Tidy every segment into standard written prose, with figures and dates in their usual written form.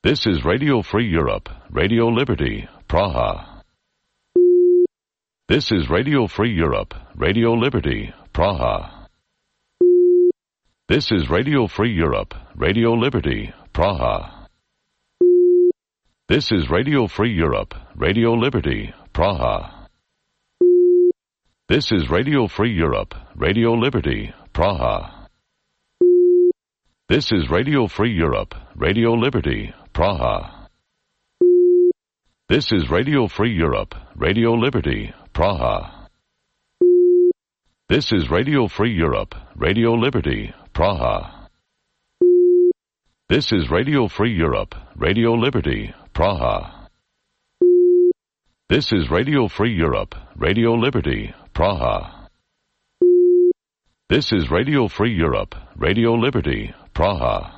This is Radio Free Europe, Radio Liberty, Praha. This is Radio Free Europe, Radio Liberty, Praha. This is Radio Free Europe, Radio Liberty, Praha. This is Radio Free Europe, Radio Liberty, Praha. This is Radio Free Europe, Radio Liberty, Praha. This is Radio Free Europe, Radio Liberty, Praha. This is Radio Free Europe, Radio Liberty, Praha. This is Radio Free Europe, Radio Liberty, Praha. This is Radio Free Europe, Radio Liberty, Praha. This is Radio Free Europe, Radio Liberty, Praha. This is Radio Free Europe, Radio Liberty, Praha.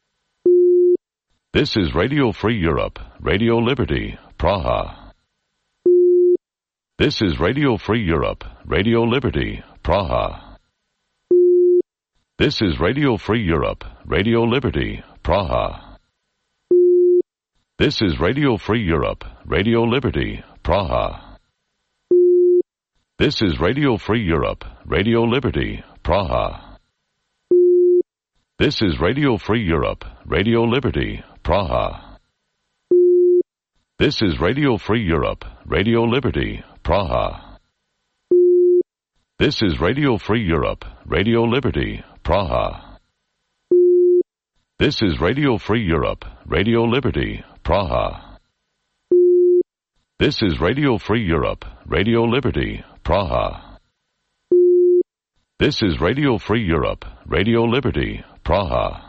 This is Radio Free Europe, Radio Liberty, Praha. This is Radio Free Europe, Radio Liberty, Praha. This is Radio Free Europe, Radio Liberty, Praha. This is Radio Free Europe, Radio Liberty, Praha. This is Radio Free Europe, Radio Liberty, Praha. This is Radio Free Europe, Radio Liberty, Praha. This is Radio Free Europe, Radio Liberty, Praha. This is Radio Free Europe, Radio Liberty, Praha. This is Radio Free Europe, Radio Liberty, Praha. This is Radio Free Europe, Radio Liberty, Praha. This is Radio Free Europe, Radio Liberty, Praha.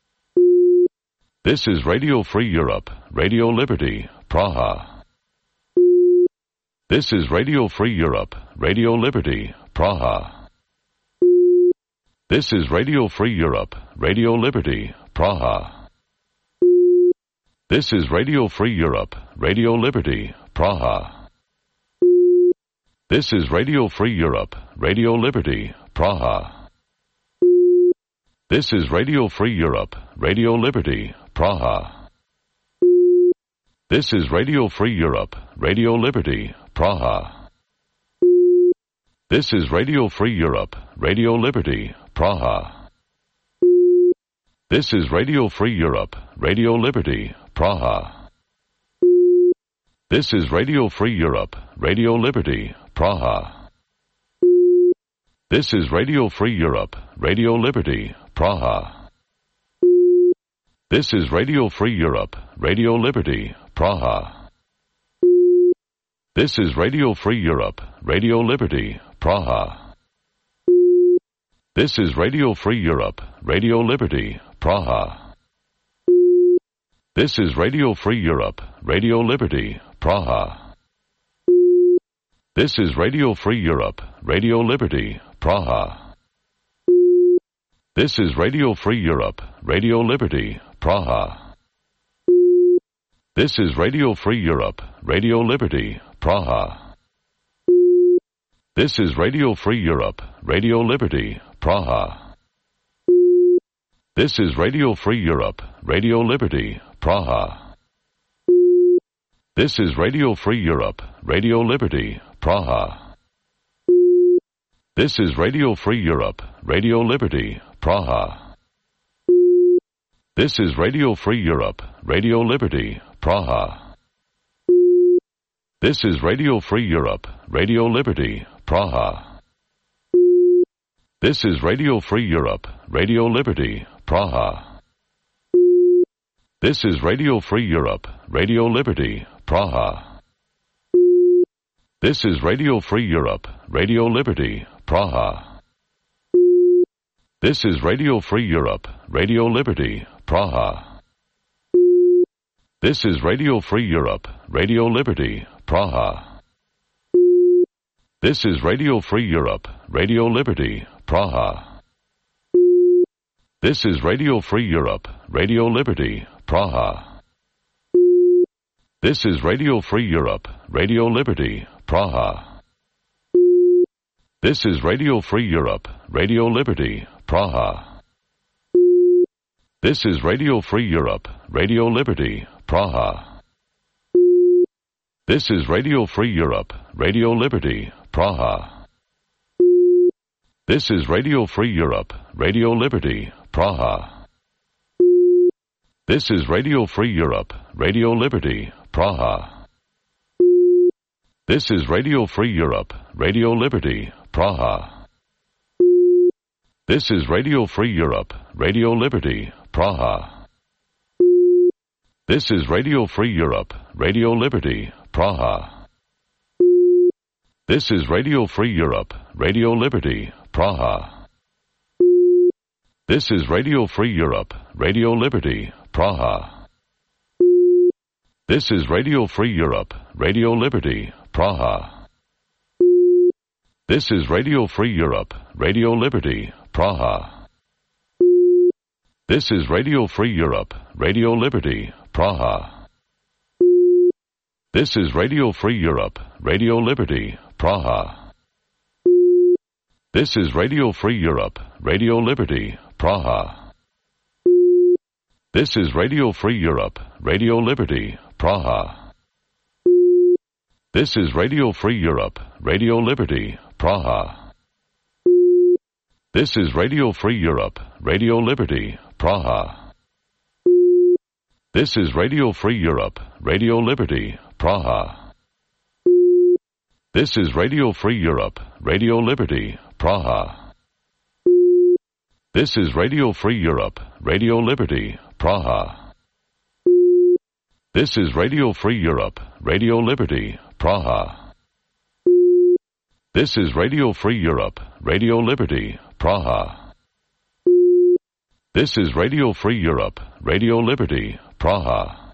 This is Radio Free Europe, Radio Liberty, Praha. This is Radio Free Europe, Radio Liberty, Praha. This is Radio Free Europe, Radio Liberty, Praha. This is Radio Free Europe, Radio Liberty, Praha. This is Radio Free Europe, Radio Liberty, Praha. This is Radio Free Europe, Radio Liberty, Praha. This is Radio Free Europe, Radio Liberty, Praha. This is Radio Free Europe, Radio Liberty, Praha. This is Radio Free Europe, Radio Liberty, Praha. This is Radio Free Europe, Radio Liberty, Praha. This is Radio Free Europe, Radio Liberty, Praha. This is Radio Free Europe, Radio Liberty, Praha. This is Radio Free Europe, Radio Liberty, Praha. This is Radio Free Europe, Radio Liberty, Praha. This is Radio Free Europe, Radio Liberty, Praha. This is Radio Free Europe, Radio Liberty, Praha. This is Radio Free Europe, Radio Liberty, Praha. This is Radio Free Europe, Radio Liberty, Praha. This is Radio Free Europe, Radio Liberty, Praha. This is Radio Free Europe, Radio Liberty, Praha. This is Radio Free Europe, Radio Liberty, Praha. This is Radio Free Europe, Radio Liberty, Praha. This is Radio Free Europe, Radio Liberty, Praha. This is Radio Free Europe, Radio Liberty, Praha. This is Radio Free Europe, Radio Liberty, Praha. This is Radio Free Europe, Radio Liberty, Praha. This is Radio Free Europe, Radio Liberty, Praha. This is Radio Free Europe, Radio Liberty, Praha. This is Radio Free Europe, Radio Liberty, Praha. This is Radio Free Europe, Radio Liberty, Praha. This is Radio Free Europe, Radio Liberty, Praha. This is Radio Free Europe, Radio Liberty, Praha. This is Radio Free Europe, Radio Liberty, Praha. This is Radio Free Europe, Radio Liberty, Praha. This is Radio Free Europe, Radio Liberty, Praha. This is Radio Free Europe, Radio Liberty, Praha. This is Radio Free Europe, Radio Liberty, Praha. This is Radio Free Europe, Radio Liberty, Praha. This is Radio Free Europe, Radio Liberty, Praha. This is Radio Free Europe, Radio Liberty, Praha. This is Radio Free Europe, Radio Liberty, Praha. This is Radio Free Europe, Radio Liberty, Praha. This is Radio Free Europe, Radio Liberty, Praha. This is Radio Free Europe, Radio Liberty, Praha. This is Radio Free Europe, Radio Liberty, Praha. This is Radio Free Europe, Radio Liberty, Praha. This is Radio Free Europe, Radio Liberty, Praha. This is Radio Free Europe, Radio Liberty, Praha. This is Radio Free Europe, Radio Liberty, Praha. This is Radio Free Europe, Radio Liberty, Praha. This is Radio Free Europe, Radio Liberty, Praha. This is Radio Free Europe, Radio Liberty, Praha. This is Radio Free Europe, Radio Liberty, Praha. This is Radio Free Europe, Radio Liberty, Praha. This is Radio Free Europe, Radio Liberty, Praha. This is Radio Free Europe, Radio Liberty, Praha.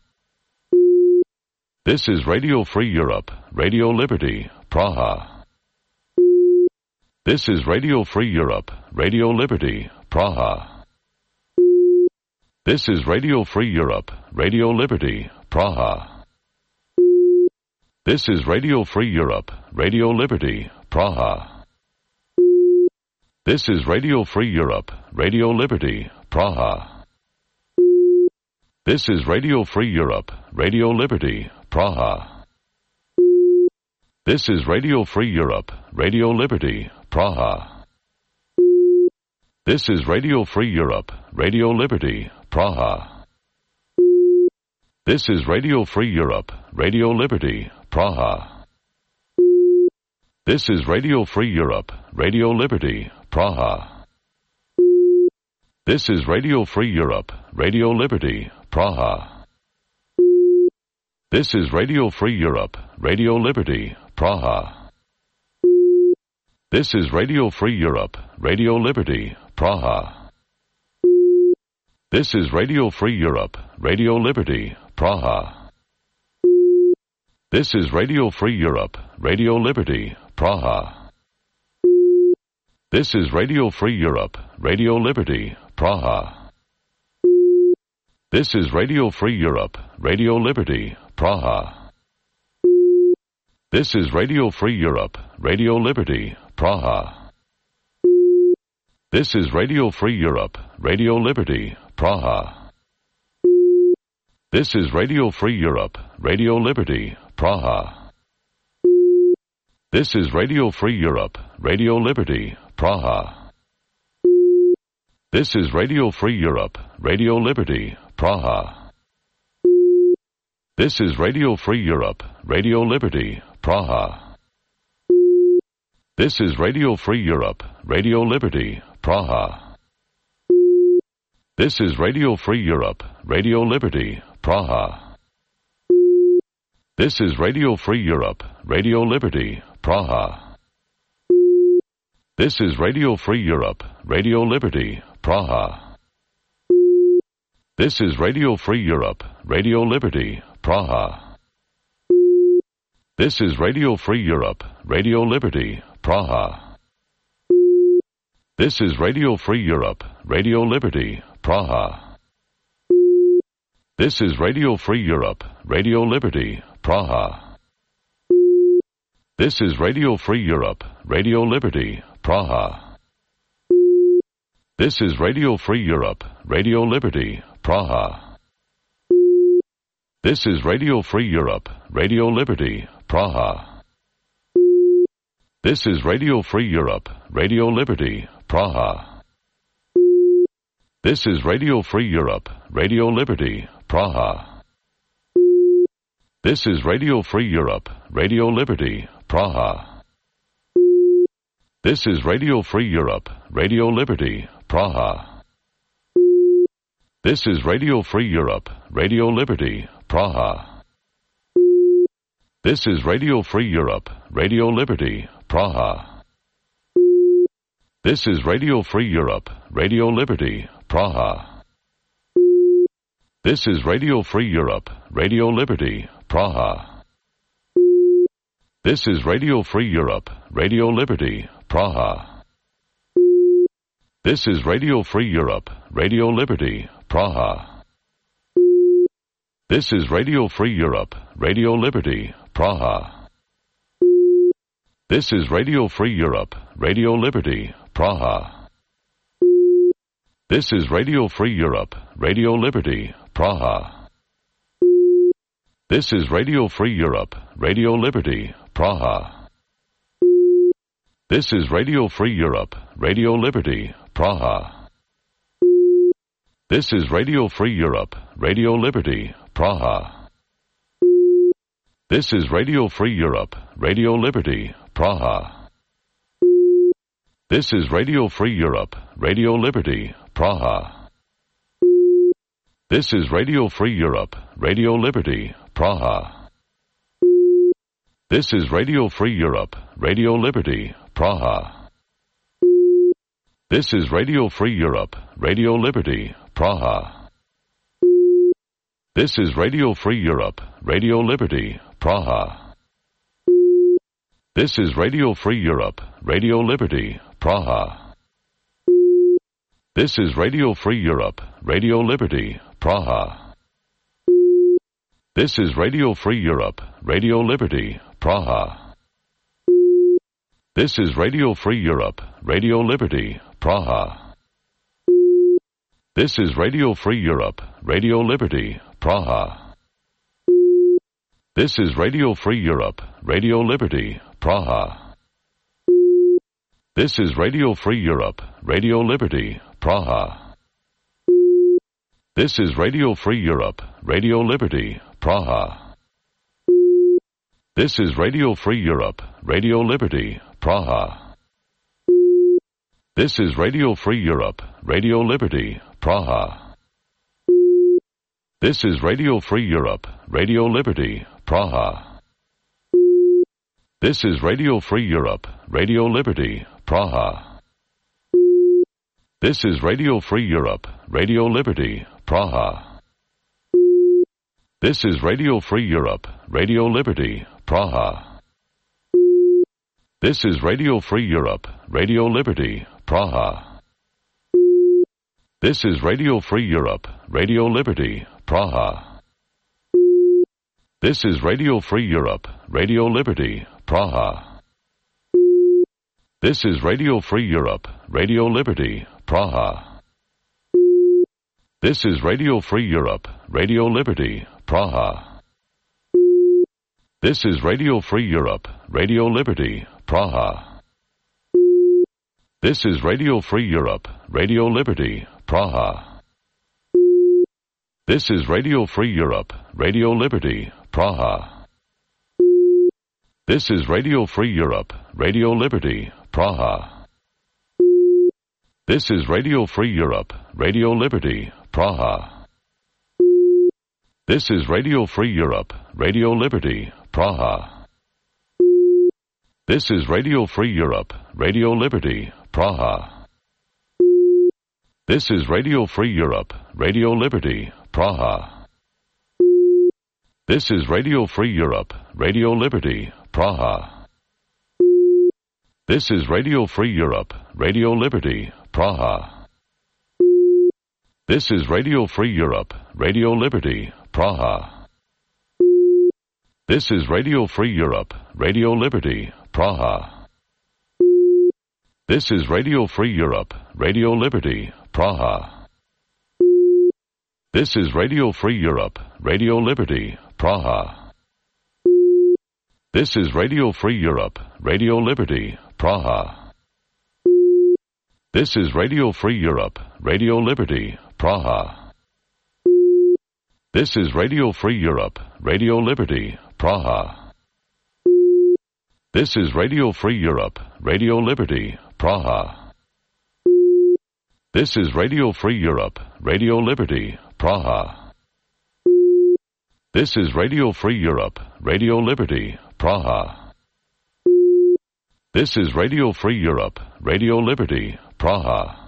This is Radio Free Europe, Radio Liberty, Praha. This is Radio Free Europe, Radio Liberty, Praha. This is Radio Free Europe, Radio Liberty, Praha. This is Radio Free Europe, Radio Liberty, Praha. This is Radio Free Europe, Radio Liberty, Praha. This is Radio Free Europe, Radio Liberty, Praha. This is Radio Free Europe, Radio Liberty, Praha. This is Radio Free Europe, Radio Liberty, Praha. This is Radio Free Europe, Radio Liberty, Praha. This is Radio Free Europe, Radio Liberty, Praha. This is Radio Free Europe, Radio Liberty, Praha. This is Radio Free Europe, Radio Liberty, Praha. This is Radio Free Europe, Radio Liberty, Praha. This is Radio Free Europe, Radio Liberty, Praha. This is Radio Free Europe, Radio Liberty, Praha. This is Radio Free Europe, Radio Liberty, Praha. This is Radio Free Europe, Radio Liberty, Praha. This is Radio Free Europe, Radio Liberty, Praha. This is Radio Free Europe, Radio Liberty, Praha. This is Radio Free Europe, Radio Liberty, Praha. This is Radio Free Europe, Radio Liberty, Praha. This is Radio Free Europe, Radio Liberty, Praha. This is Radio Free Europe, Radio Liberty, Praha. This is Radio Free Europe, Radio Liberty, Praha. This is Radio Free Europe, Radio Liberty, Praha. This is Radio Free Europe, Radio Liberty, Praha. This is Radio Free Europe, Radio Liberty, Praha. This is Radio Free Europe, Radio Liberty, Praha. This is Radio Free Europe, Radio Liberty, Praha. This is Radio Free Europe, Radio Liberty, Praha. This is Radio Free Europe, Radio Liberty, Praha. This is Radio Free Europe, Radio Liberty, Praha. This is Radio Free Europe, Radio Liberty, Praha. This is Radio Free Europe, Radio Liberty, Praha. This is Radio Free Europe, Radio Liberty, Praha. This is Radio Free Europe, Radio Liberty, Praha. This is Radio Free Europe, Radio Liberty, Praha. This is Radio Free Europe, Radio Liberty, Praha. This is Radio Free Europe, Radio Liberty, Praha. This is Radio Free Europe, Radio Liberty, Praha. This is Radio Free Europe, Radio Liberty, Praha. This is Radio Free Europe, Radio Liberty, Praha. This is Radio Free Europe, Radio Liberty, Praha. This is Radio Free Europe, Radio Liberty, Praha. This is Radio Free Europe, Radio Liberty, Praha. This is Radio Free Europe, Radio Liberty, Praha. This is Radio Free Europe, Radio Liberty, Praha. This is Radio Free Europe, Radio Liberty, Praha. This is Radio Free Europe, Radio Liberty, Praha. This is Radio Free Europe, Radio Liberty, Praha. This is Radio Free Europe, Radio Liberty, Praha. This is Radio Free Europe, Radio Liberty, Praha. This is Radio Free Europe, Radio Liberty, Praha. This is Radio Free Europe, Radio Liberty, Praha. This is Radio Free Europe, Radio Liberty, Praha. This is Radio Free Europe, Radio Liberty, Praha. This is Radio Free Europe, Radio Liberty, Praha. This is Radio Free Europe, Radio Liberty, Praha. This is Radio Free Europe, Radio Liberty, Praha. This is Radio Free Europe, Radio Liberty, Praha. This is Radio Free Europe, Radio Liberty, Praha. This is Radio Free Europe, Radio Liberty, Praha. This is Radio Free Europe, Radio Liberty, Praha. This is Radio Free Europe, Radio Liberty, Praha. This is Radio Free Europe, Radio Liberty, Praha. This is Radio Free Europe, Radio Liberty, Praha. This is Radio Free Europe, Radio Liberty, Praha. This is Radio Free Europe, Radio Liberty, Praha. This is Radio Free Europe, Radio Liberty, Praha. This is Radio Free Europe, Radio Liberty, Praha. This is Radio Free Europe, Radio Liberty, Praha. This is Radio Free Europe, Radio Liberty, Praha. This is Radio Free Europe, Radio Liberty, Praha. This is Radio Free Europe, Radio Liberty, Praha. This is Radio Free Europe, Radio Liberty, Praha. This is Radio Free Europe, Radio Liberty, Praha. This is Radio Free Europe, Radio Liberty, Praha. This is Radio Free Europe, Radio Liberty, Praha. This is Radio Free Europe, Radio Liberty, Praha. This is Radio Free Europe, Radio Liberty, Praha. This is Radio Free Europe, Radio Liberty, Praha. This is Radio Free Europe, Radio Liberty, Praha. This is Radio Free Europe, Radio Liberty, Praha. This is Radio Free Europe, Radio Liberty, Praha. This is Radio Free Europe, Radio Liberty, Praha. This is Radio Free Europe, Radio Liberty, Praha. This is Radio Free Europe, Radio Liberty, Praha. This is Radio Free Europe, Radio Liberty, Praha. This is Radio Free Europe, Radio Liberty, Praha. This is Radio Free Europe, Radio Liberty, Praha. This is Radio Free Europe, Radio Liberty, Praha. This is Radio Free Europe, Radio Liberty, Praha. This is Radio Free Europe, Radio Liberty, Praha. This is Radio Free Europe, Radio Liberty, Praha. This is Radio Free Europe, Radio Liberty, Praha. This is Radio Free Europe, Radio Liberty, Praha.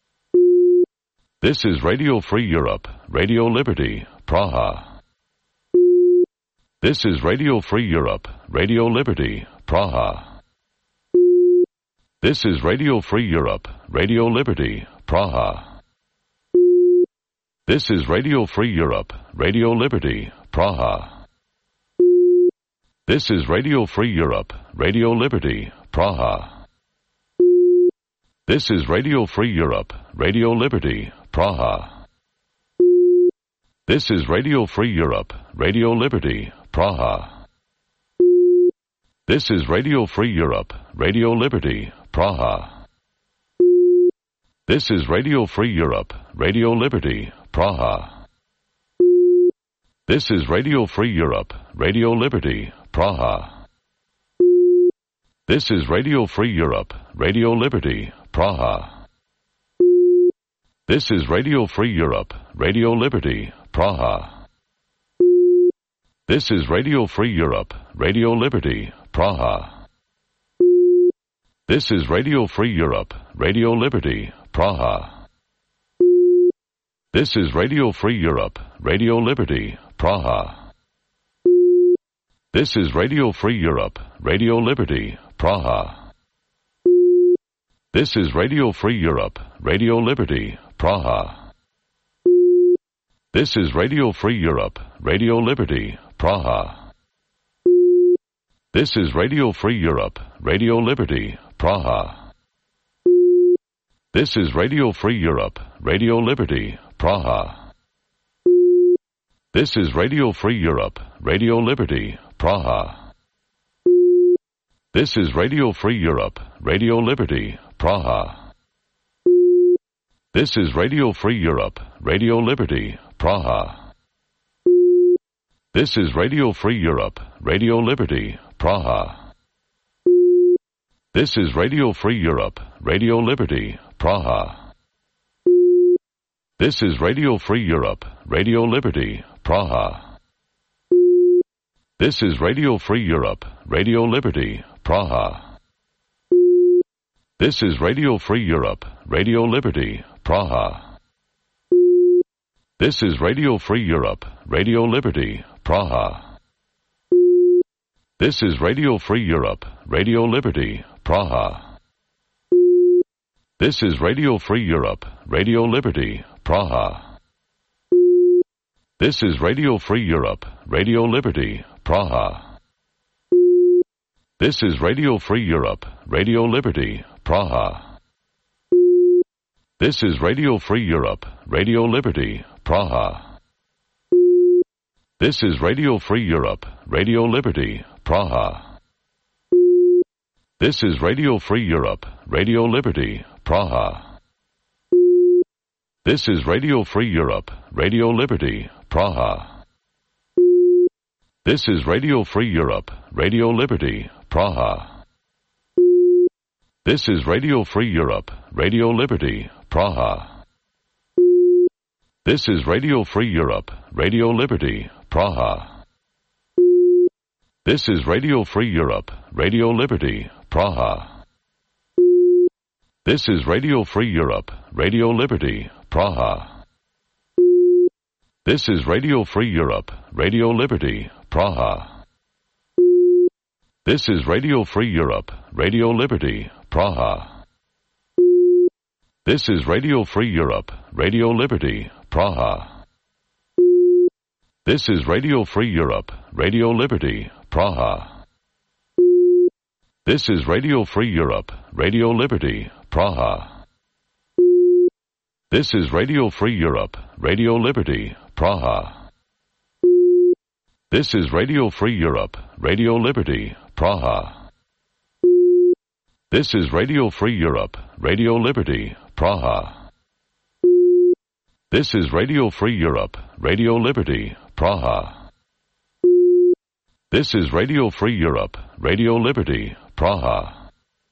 This is Radio Free Europe, Radio Liberty, Praha. This is Radio Free Europe, Radio Liberty, Praha. This is Radio Free Europe, Radio Liberty, Praha. This is Radio Free Europe, Radio Liberty, Praha. This is Radio Free Europe, Radio Liberty, Praha. This is Radio Free Europe, Radio Liberty, Praha. This is Radio Free Europe, Radio Liberty, Praha. This is Radio Free Europe, Radio Liberty, Praha. This is Radio Free Europe, Radio Liberty, Praha. This is Radio Free Europe, Radio Liberty, Praha. This is Radio Free Europe, Radio Liberty, Praha. This is Radio Free Europe, Radio Liberty, Praha. This is Radio Free Europe, Radio Liberty, Praha. This is Radio Free Europe, Radio Liberty, Praha. This is Radio Free Europe, Radio Liberty, Praha. This is Radio Free Europe, Radio Liberty, Praha. This is Radio Free Europe, Radio Liberty, Praha. This is Radio Free Europe, Radio Liberty, Praha. This is Radio Free Europe, Radio Liberty, Praha. This is Radio Free Europe, Radio Liberty, Praha. This is Radio Free Europe, Radio Liberty, Praha. This is Radio Free Europe, Radio Liberty, Praha. This is Radio Free Europe, Radio Liberty, Praha. This is Radio Free Europe, Radio Liberty, Praha. This is Radio Free Europe, Radio Liberty, Praha. This is Radio Free Europe, Radio Liberty, Praha. This is Radio Free Europe, Radio Liberty, Praha. This is Radio Free Europe, Radio Liberty, Praha. This is Radio Free Europe, Radio Liberty, Praha. This is Radio Free Europe, Radio Liberty, Praha. This is Radio Free Europe, Radio Liberty, Praha. This is Radio Free Europe, Radio Liberty, Praha. This is Radio Free Europe, Radio Liberty, Praha. This is Radio Free Europe, Radio Liberty, Praha. This is Radio Free Europe, Radio Liberty, Praha. This is Radio Free Europe, Radio Liberty, Praha. This is Radio Free Europe, Radio Liberty, Praha. This is Radio Free Europe, Radio Liberty, Praha. This is Radio Free Europe, Radio Liberty, Praha. This is Radio Free Europe, Radio Liberty, Praha. This is Radio Free Europe, Radio Liberty, Praha. This is Radio Free Europe, Radio Liberty, Praha. This is Radio Free Europe, Radio Liberty, Praha. This is Radio Free Europe, Radio Liberty, Praha. This is Radio Free Europe, Radio Liberty, Praha. This is Radio Free Europe, Radio Liberty, Praha. This is Radio Free Europe, Radio Liberty, Praha. This is Radio Free Europe, Radio Liberty, Praha. This is Radio Free Europe, Radio Liberty, Praha. This is Radio Free Europe, Radio Liberty, Praha. This is Radio Free Europe, Radio Liberty, Praha. This is Radio Free Europe, Radio Liberty, Praha.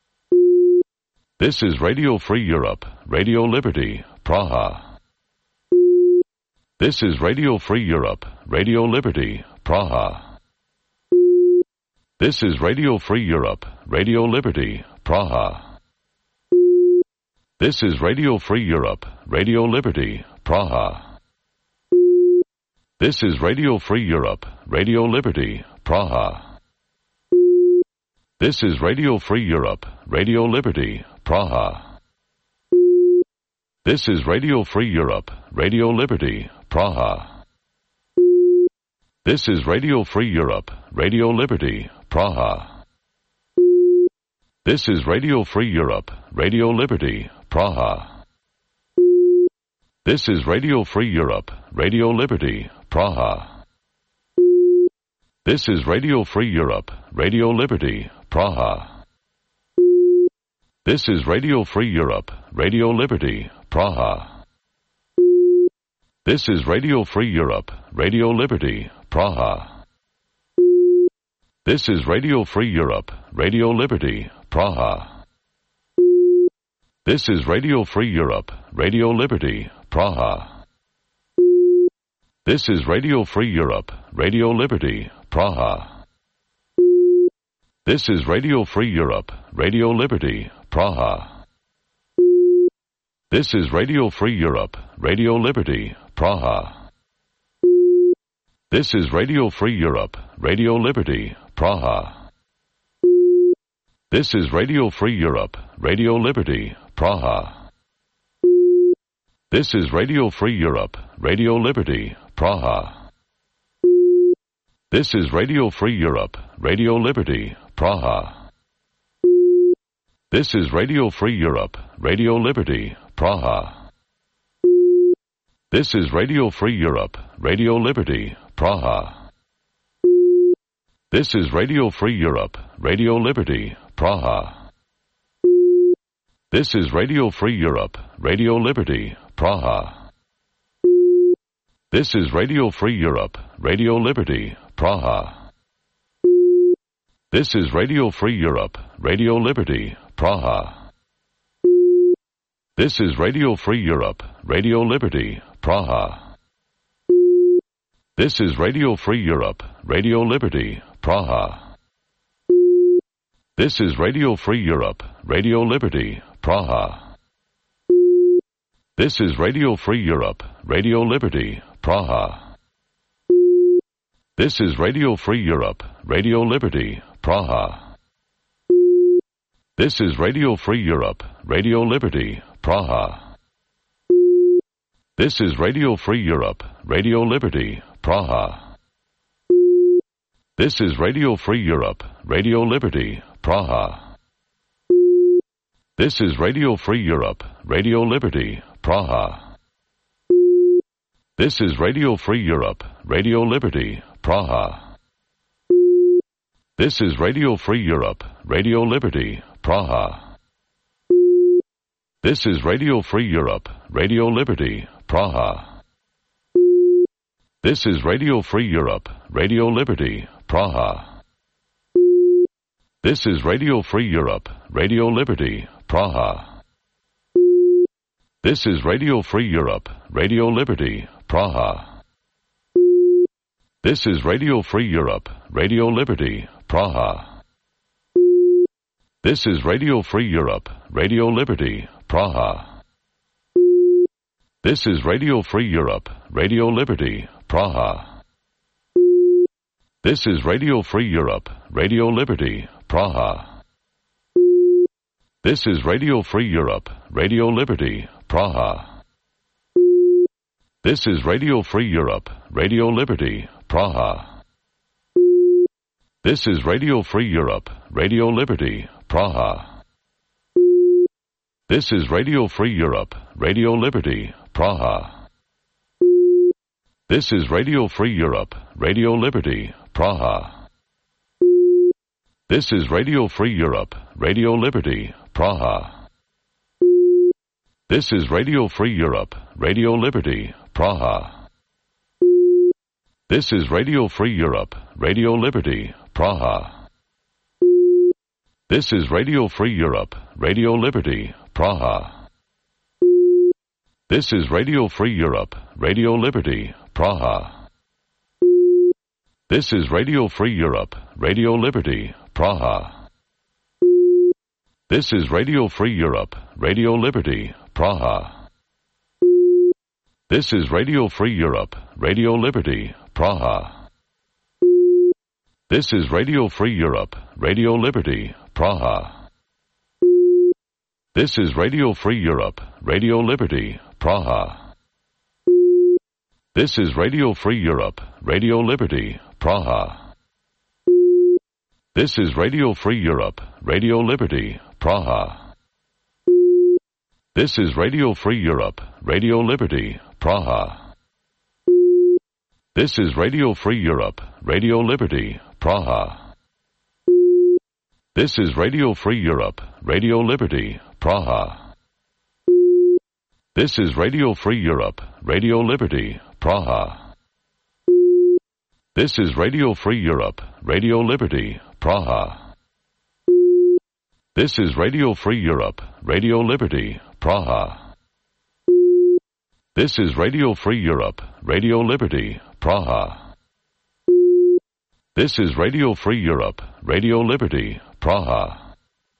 This is Radio Free Europe, Radio Liberty, Praha. This is Radio Free Europe, Radio Liberty, Praha. This is Radio Free Europe, Radio Liberty, Praha. This is Radio Free Europe, Radio Liberty, Praha. This is Radio Free Europe, Radio Liberty, Praha. This is Radio Free Europe, Radio Liberty, Praha. This is Radio Free Europe, Radio Liberty, Praha. This is Radio Free Europe, Radio Liberty, Praha. This is Radio Free Europe, Radio Liberty, Praha. This is Radio Free Europe, Radio Liberty, Praha. This is Radio Free Europe, Radio Liberty, Praha. This is Radio Free Europe, Radio Liberty, Praha. This is Radio Free Europe, Radio Liberty, Praha. This is Radio Free Europe, Radio Liberty, Praha. This is Radio Free Europe, Radio Liberty, Praha. This is Radio Free Europe, Radio Liberty, Praha. This is Radio Free Europe, Radio Liberty, Praha. This is Radio Free Europe, Radio Liberty, Praha. This is Radio Free Europe, Radio Liberty, Praha. This is Radio Free Europe, Radio Liberty, Praha. This is Radio Free Europe, Radio Liberty, Praha. This is Radio Free Europe, Radio Liberty, Praha. This is Radio Free Europe, Radio Liberty, Praha. This is Radio Free Europe, Radio Liberty, Praha. This is Radio Free Europe, Radio Liberty, Praha. This is Radio Free Europe, Radio Liberty, Praha. This is Radio Free Europe, Radio Liberty, Praha. This is Radio Free Europe, Radio Liberty, Praha. This is Radio Free Europe, Radio Liberty, Praha. This is Radio Free Europe, Radio Liberty, Praha. This is Radio Free Europe, Radio Liberty, Praha. This is Radio Free Europe, Radio Liberty, Praha. This is Radio Free Europe, Radio Liberty, Praha. This is Radio Free Europe, Radio Liberty, Praha. This is Radio Free Europe, Radio Liberty, Praha. This is Radio Free Europe, Radio Liberty, Praha. This is Radio Free Europe, Radio Liberty, Praha. This is Radio Free Europe, Radio Liberty, Praha. This is Radio Free Europe, Radio Liberty, Praha. This is Radio Free Europe, Radio Liberty, Praha. This is Radio Free Europe, Radio Liberty, Praha. This is Radio Free Europe, Radio Liberty, Praha. This is Radio Free Europe, Radio Liberty, Praha. This is Radio Free Europe, Radio Liberty, Praha. This is Radio Free Europe, Radio Liberty, Praha. This is Radio Free Europe, Radio Liberty, Praha. This is Radio Free Europe, Radio Liberty, Praha. This is Radio Free Europe, Radio Liberty, Praha. This is Radio Free Europe, Radio Liberty, Praha. This is Radio Free Europe, Radio Liberty, Praha. This is Radio Free Europe, Radio Liberty, Praha. This is Radio Free Europe, Radio Liberty, Praha. This is Radio Free Europe, Radio Liberty, Praha. This is Radio Free Europe, Radio Liberty, Praha. This is Radio Free Europe, Radio Liberty, Praha. This is Radio Free Europe, Radio Liberty, Praha. This is Radio Free Europe, Radio Liberty, Praha. This is Radio Free Europe, Radio Liberty, Praha. This is Radio Free Europe, Radio Liberty, Praha. This is Radio Free Europe, Radio Liberty, Praha. This is Radio Free Europe, Radio Liberty, Praha. This is Radio Free Europe, Radio Liberty, Praha. This is Radio Free Europe, Radio Liberty, Praha. This is Radio Free Europe, Radio Liberty, Praha. This is Radio Free Europe, Radio Liberty, Praha. This is Radio Free Europe, Radio Liberty, Praha. This is Radio Free Europe, Radio Liberty, Praha. This is Radio Free Europe, Radio Liberty, Praha. This is Radio Free Europe, Radio Liberty, Praha. This is Radio Free Europe, Radio Liberty, Praha. This is Radio Free Europe, Radio Liberty, Praha. This is Radio Free Europe, Radio Liberty, Praha.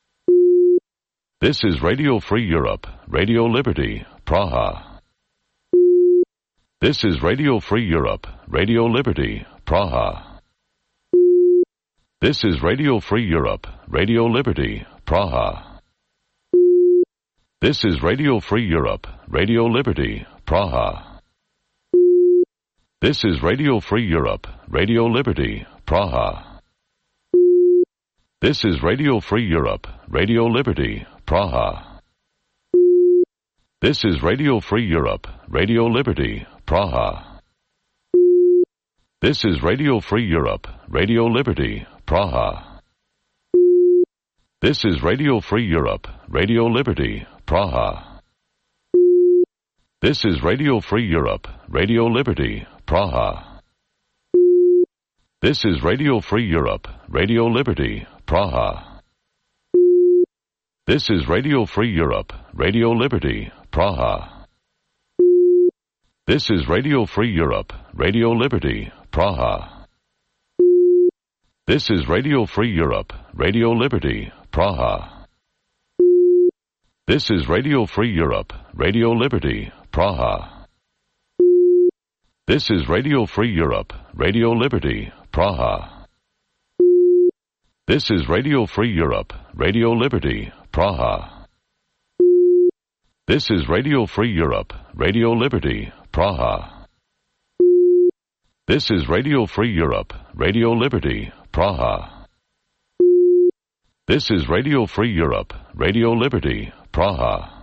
This is Radio Free Europe, Radio Liberty, Praha. This is Radio Free Europe, Radio Liberty, Praha. This is Radio Free Europe, Radio Liberty, Praha. This is Radio Free Europe, Radio Liberty, Praha. This is Radio Free Europe, Radio Liberty, Praha. This is Radio Free Europe, Radio Liberty, Praha. This is Radio Free Europe, Radio Liberty, Praha. This is Radio Free Europe, Radio Liberty, Praha. This is Radio Free Europe, Radio Liberty, Praha. This is Radio Free Europe, Radio Liberty, Praha. This is Radio Free Europe, Radio Liberty, Praha. This is Radio Free Europe, Radio Liberty, Praha. This is Radio Free Europe, Radio Liberty, Praha. This is Radio Free Europe, Radio Liberty, Praha. This is Radio Free Europe, Radio Liberty, Praha. This is Radio Free Europe, Radio Liberty, Praha. This is Radio Free Europe, Radio Liberty, Praha. This is Radio Free Europe, Radio Liberty, Praha. This is Radio Free Europe, Radio Liberty, Praha. This is Radio Free Europe, Radio Liberty, Praha.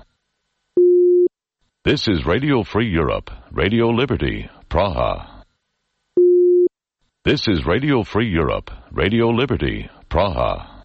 This is Radio Free Europe, Radio Liberty, Praha. This is Radio Free Europe, Radio Liberty, Praha.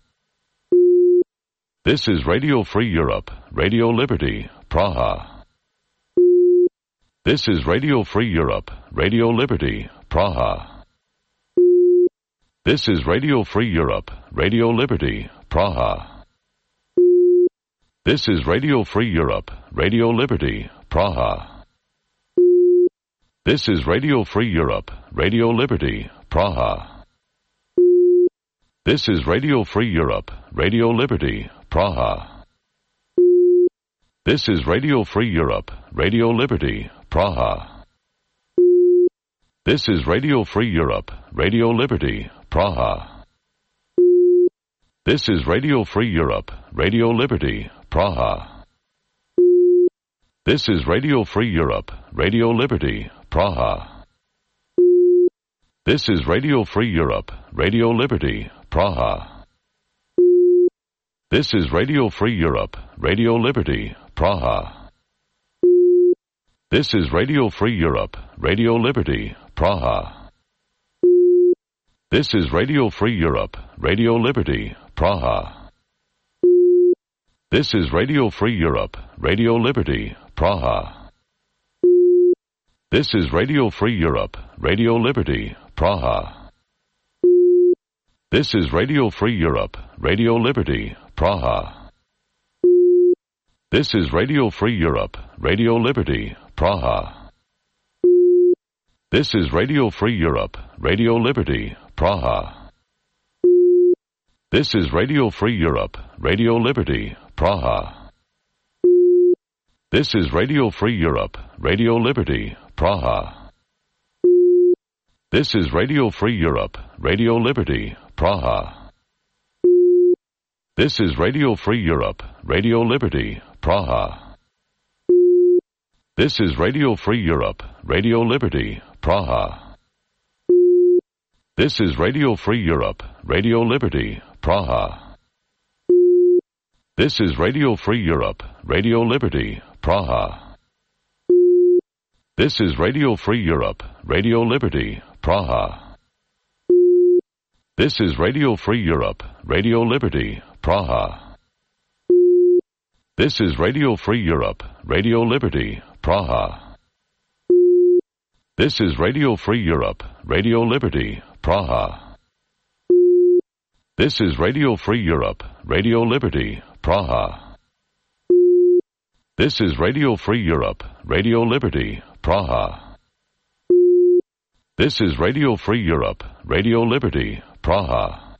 This is Radio Free Europe, Radio Liberty, Praha. This is Radio Free Europe, Radio Liberty, Praha. This is Radio Free Europe, Radio Liberty, Praha. This is Radio Free Europe, Radio Liberty, Praha. This is Radio Free Europe, Radio Liberty, Praha. This is Radio Free Europe, Radio Liberty, Praha. This is Radio Free Europe, Radio Liberty, Praha. This is Radio Free Europe, Radio Liberty, Praha. This is Radio Free Europe, Radio Liberty, Praha. This is Radio Free Europe, Radio Liberty, Praha. This is Radio Free Europe, Radio Liberty, Praha. This is Radio Free Europe, Radio Liberty, Praha. This is Radio Free Europe, Radio Liberty, Praha. This is Radio Free Europe, Radio Liberty, Praha. This is Radio Free Europe, Radio Liberty, Praha. This is Radio Free Europe, Radio Liberty, Praha. This is Radio Free Europe, Radio Liberty, Praha. This is Radio Free Europe, Radio Liberty, Praha. This is Radio Free Europe, Radio Liberty, Praha. This is Radio Free Europe, Radio Liberty, Praha. This is Radio Free Europe, Radio Liberty, Praha. This is Radio Free Europe, Radio Liberty, Praha. This is Radio Free Europe, Radio Liberty, Praha. This is Radio Free Europe, Radio Liberty, Praha. This is Radio Free Europe, Radio Liberty, Praha. This is Radio Free Europe, Radio Liberty, Praha. This is Radio Free Europe, Radio Liberty, Praha. This is Radio Free Europe, Radio Liberty, Praha. This is Radio Free Europe, Radio Liberty, Praha. This is Radio Free Europe, Radio Liberty, Praha. This is Radio Free Europe, Radio Liberty, Praha. This is Radio Free Europe, Radio Liberty, Praha. This is Radio Free Europe, Radio Liberty, Praha.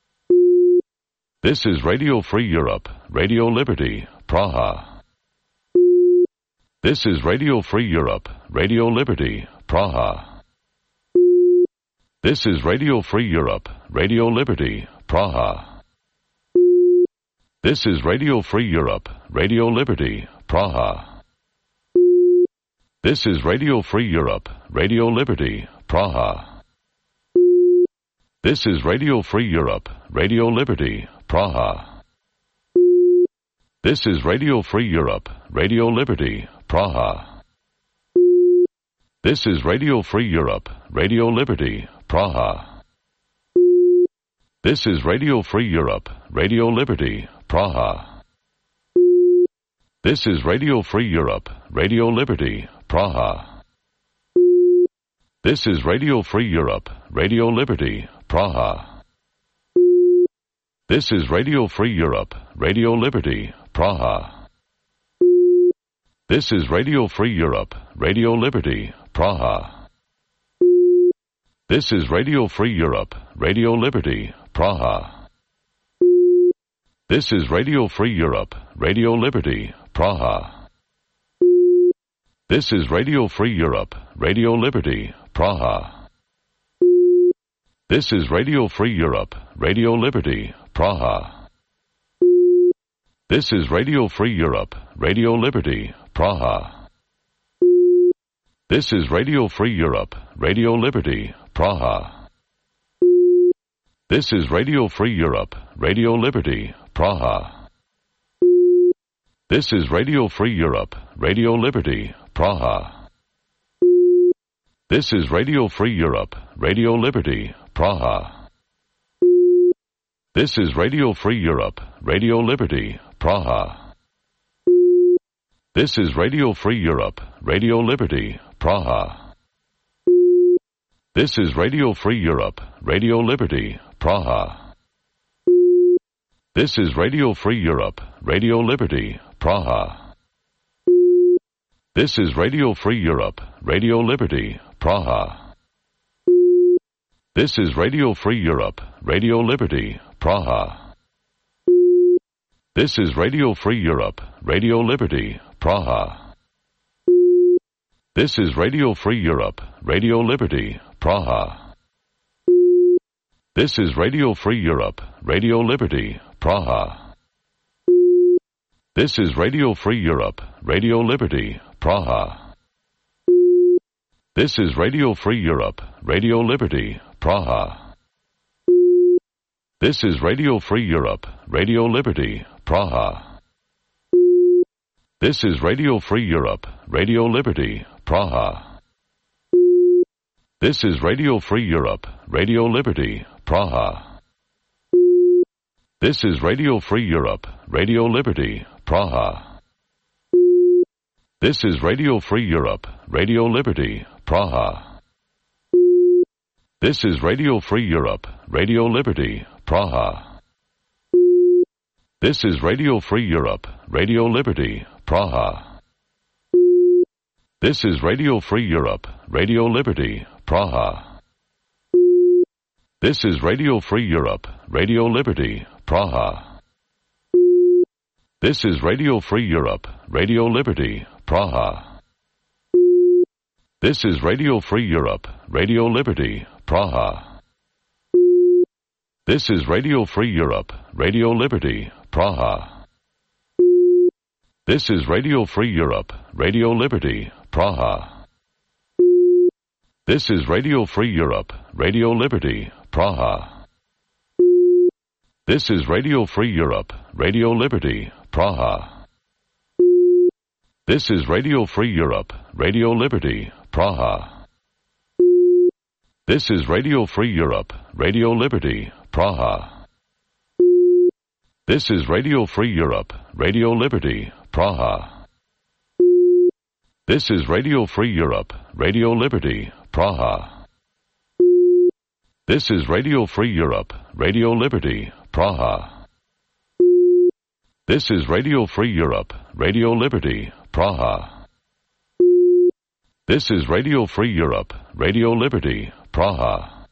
This is Radio Free Europe, Radio Liberty, Praha. This is Radio Free Europe, Radio Liberty, Praha. This is Radio Free Europe, Radio Liberty, Praha. This is Radio Free Europe, Radio Liberty, Praha. This is Radio Free Europe, Radio Liberty, Praha. This is Radio Free Europe, Radio Liberty, Praha. This is Radio Free Europe, Radio Liberty, Praha. This is Radio Free Europe, Radio Liberty, Praha. This is Radio Free Europe, Radio Liberty, Praha. This is Radio Free Europe, Radio Liberty, Praha. This is Radio Free Europe, Radio Liberty, Praha. This is Radio Free Europe, Radio Liberty, Praha. This is Radio Free Europe, Radio Liberty, Praha. This is Radio Free Europe, Radio Liberty, Praha. This is Radio Free Europe, Radio Liberty, Praha. This is Radio Free Europe, Radio Liberty, Praha. This is Radio Free Europe, Radio Liberty, Praha. This is Radio Free Europe, Radio Liberty, Praha. This is Radio Free Europe, Radio Liberty, Praha. This is Radio Free Europe, Radio Liberty, Praha. This is Radio Free Europe, Radio Liberty, Praha. This is Radio Free Europe, Radio Liberty, Praha. This is Radio Free Europe, Radio Liberty, Praha. This is Radio Free Europe, Radio Liberty, Praha. This is Radio Free Europe, Radio Liberty, Praha. This is Radio Free Europe, Radio Liberty, Praha. This is Radio Free Europe, Radio Liberty, Praha. This is Radio Free Europe, Radio Liberty, Praha. This is Radio Free Europe, Radio Liberty, Praha. This is Radio Free Europe, Radio Liberty, Praha. This is Radio Free Europe, Radio Liberty, Praha. This is Radio Free Europe, Radio Liberty, Praha. This is Radio Free Europe, Radio Liberty, Praha. This is Radio Free Europe, Radio Liberty, Praha. This is Radio Free Europe, Radio Liberty, Praha. This is Radio Free Europe, Radio Liberty, Praha. This is Radio Free Europe, Radio Liberty, Praha. This is Radio Free Europe, Radio Liberty, Praha. This is Radio Free Europe, Radio Liberty, Praha. This is Radio Free Europe, Radio Liberty, Praha. This is Radio Free Europe, Radio Liberty, Praha. This is Radio Free Europe, Radio Liberty, Praha. This is Radio Free Europe, Radio Liberty, Praha. This is Radio Free Europe, Radio Liberty, Praha. This is Radio Free Europe, Radio Liberty, Praha. This is Radio Free Europe, Radio Liberty, Praha. This is Radio Free Europe, Radio Liberty, Praha. This is Radio Free Europe, Radio Liberty, Praha. This is Radio Free Europe, Radio Liberty, Praha. This is Radio Free Europe, Radio Liberty, Praha. This is Radio Free Europe, Radio Liberty, Praha. This is Radio Free Europe, Radio Liberty, Praha. This is Radio Free Europe, Radio Liberty, Praha. This is Radio Free Europe, Radio Liberty, Praha. This is Radio Free Europe, Radio Liberty, Praha.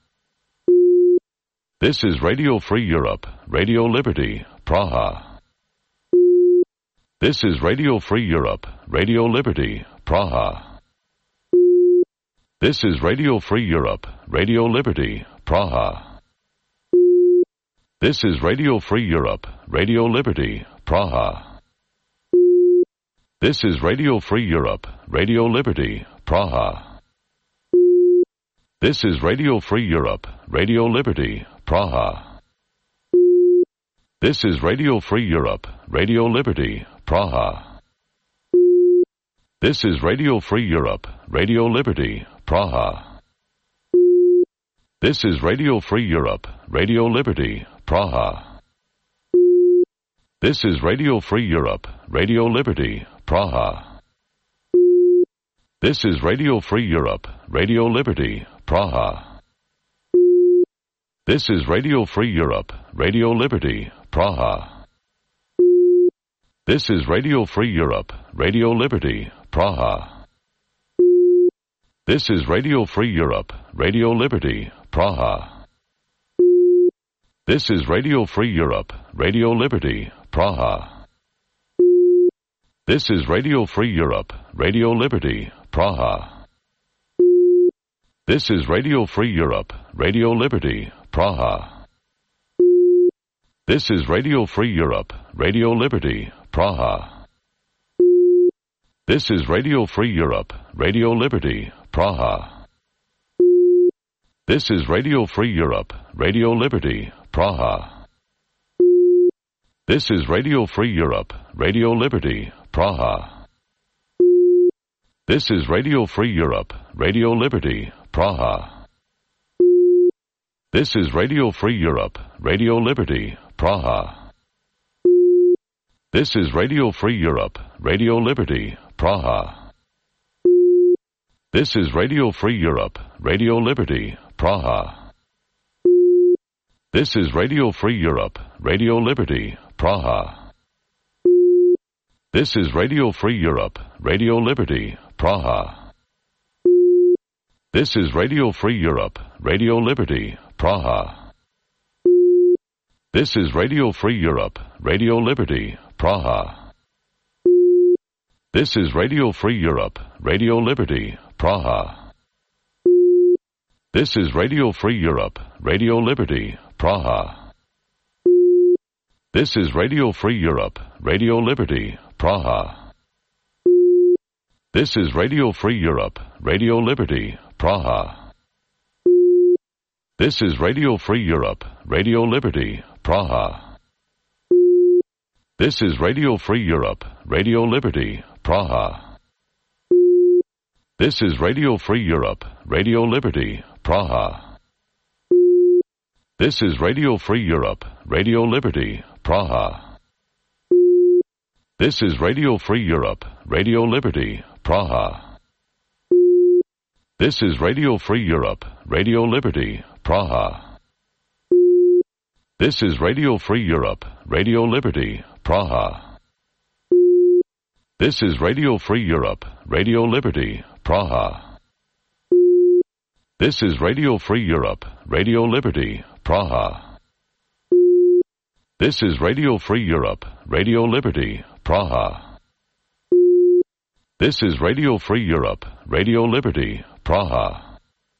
This is Radio Free Europe, Radio Liberty, Praha. This is Radio Free Europe, Radio Liberty, Praha. This is Radio Free Europe, Radio Liberty, Praha. This is Radio Free Europe, Radio Liberty, Praha. This is Radio Free Europe, Radio Liberty, Praha. This is Radio Free Europe, Radio Liberty, Praha. This is Radio Free Europe, Radio Liberty, Praha. This is Radio Free Europe, Radio Liberty, Praha. This is Radio Free Europe, Radio Liberty, Praha. This is Radio Free Europe, Radio Liberty, Praha. This is Radio Free Europe, Radio Liberty, Praha. This is Radio Free Europe, Radio Liberty, Praha. This is Radio Free Europe, Radio Liberty, Praha. This is Radio Free Europe, Radio Liberty, Praha. This is Radio Free Europe, Radio Liberty, Praha. This is Radio Free Europe, Radio Liberty, Praha. This is Radio Free Europe, Radio Liberty, Praha. This is Radio Free Europe, Radio Liberty, Praha. This is Radio Free Europe, Radio Liberty, Praha. This is Radio Free Europe, Radio Liberty, Praha. This is Radio Free Europe, Radio Liberty, Praha. This is Radio Free Europe, Radio Liberty, Praha. This is Radio Free Europe, Radio Liberty, Praha. This is Radio Free Europe, Radio Liberty, Praha. This is Radio Free Europe, Radio Liberty, Praha. This is Radio Free Europe, Radio Liberty, Praha. This is Radio Free Europe, Radio Liberty, Praha. This is Radio Free Europe, Radio Liberty, Praha. This is Radio Free Europe, Radio Liberty, Praha. This is Radio Free Europe, Radio Liberty, Praha. This is Radio Free Europe, Radio Liberty, Praha. This is Radio Free Europe, Radio Liberty, Praha. This is Radio Free Europe, Radio Liberty, Praha. This is Radio Free Europe, Radio Liberty, Praha. This is Radio Free Europe, Radio Liberty, Praha. This is Radio Free Europe, Radio Liberty, Praha. This is Radio Free Europe, Radio Liberty, Praha. This is Radio Free Europe, Radio Liberty, Praha. This is Radio Free Europe, Radio Liberty, Praha. This is Radio Free Europe, Radio Liberty, Praha. This is Radio Free Europe, Radio Liberty, Praha. This is Radio Free Europe, Radio Liberty, Praha. This is Radio Free Europe, Radio Liberty, Praha. This is Radio Free Europe, Radio Liberty, Praha.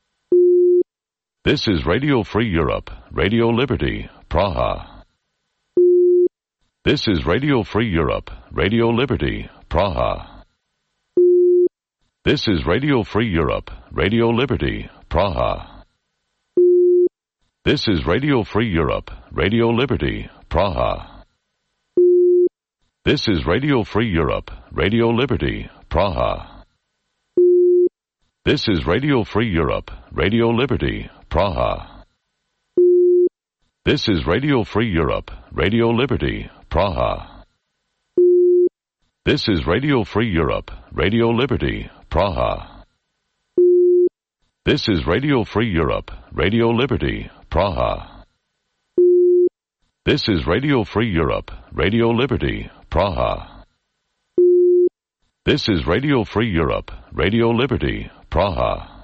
This is Radio Free Europe, Radio Liberty, Praha. This is Radio Free Europe, Radio Liberty, Praha. This is Radio Free Europe, Radio Liberty, Praha. This is Radio Free Europe, Radio Liberty, Praha. This is Radio Free Europe, Radio Liberty, Praha. This is Radio Free Europe, Radio Liberty, Praha. This is Radio Free Europe, Radio Liberty, Praha. This is Radio Free Europe, Radio Liberty, Praha. This is Radio Free Europe, Radio Liberty, Praha. This is Radio Free Europe, Radio Liberty, Praha. This is Radio Free Europe, Radio Liberty, Praha.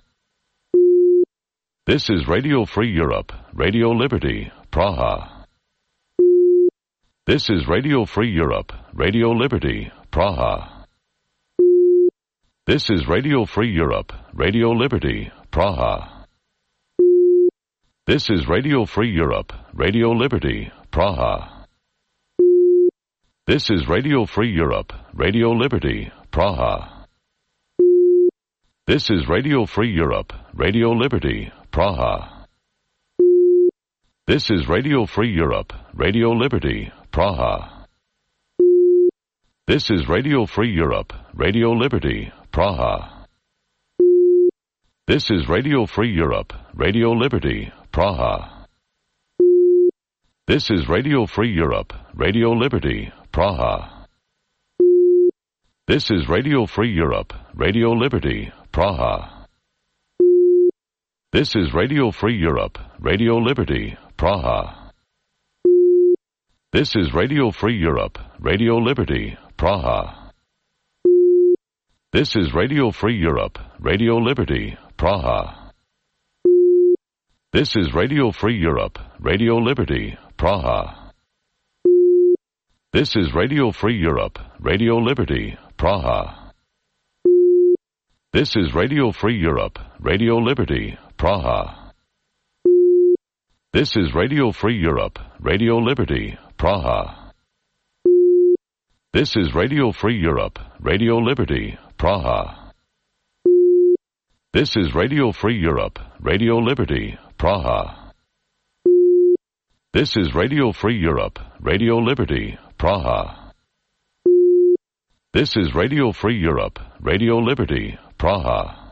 This is Radio Free Europe, Radio Liberty, Praha. This is Radio Free Europe, Radio Liberty, Praha. This is Radio Free Europe, Radio Liberty, Praha. This is Radio Free Europe, Radio Liberty, Praha. This is Radio Free Europe, Radio Liberty, Praha. This is Radio Free Europe, Radio Liberty, Praha. This is Radio Free Europe, Radio Liberty, Praha. This is Radio Free Europe, Radio Liberty, Praha. This is Radio Free Europe, Radio Liberty, Praha. This is Radio Free Europe, Radio Liberty, Praha. This is Radio Free Europe, Radio Liberty, Praha. This is Radio Free Europe, Radio Liberty, Praha. This is Radio Free Europe, Radio Liberty, Praha. This is Radio Free Europe, Radio Liberty, Praha. This is Radio Free Europe, Radio Liberty, Praha. This is Radio Free Europe, Radio Liberty, Praha. This is Radio Free Europe, Radio Liberty, Praha. This is Radio Free Europe, Radio Liberty, Praha. This is Radio Free Europe, Radio Liberty, Praha. This is Radio Free Europe, Radio Liberty, Praha. This is Radio Free Europe, Radio Liberty, Praha. This is Radio Free Europe, Radio Liberty, Praha.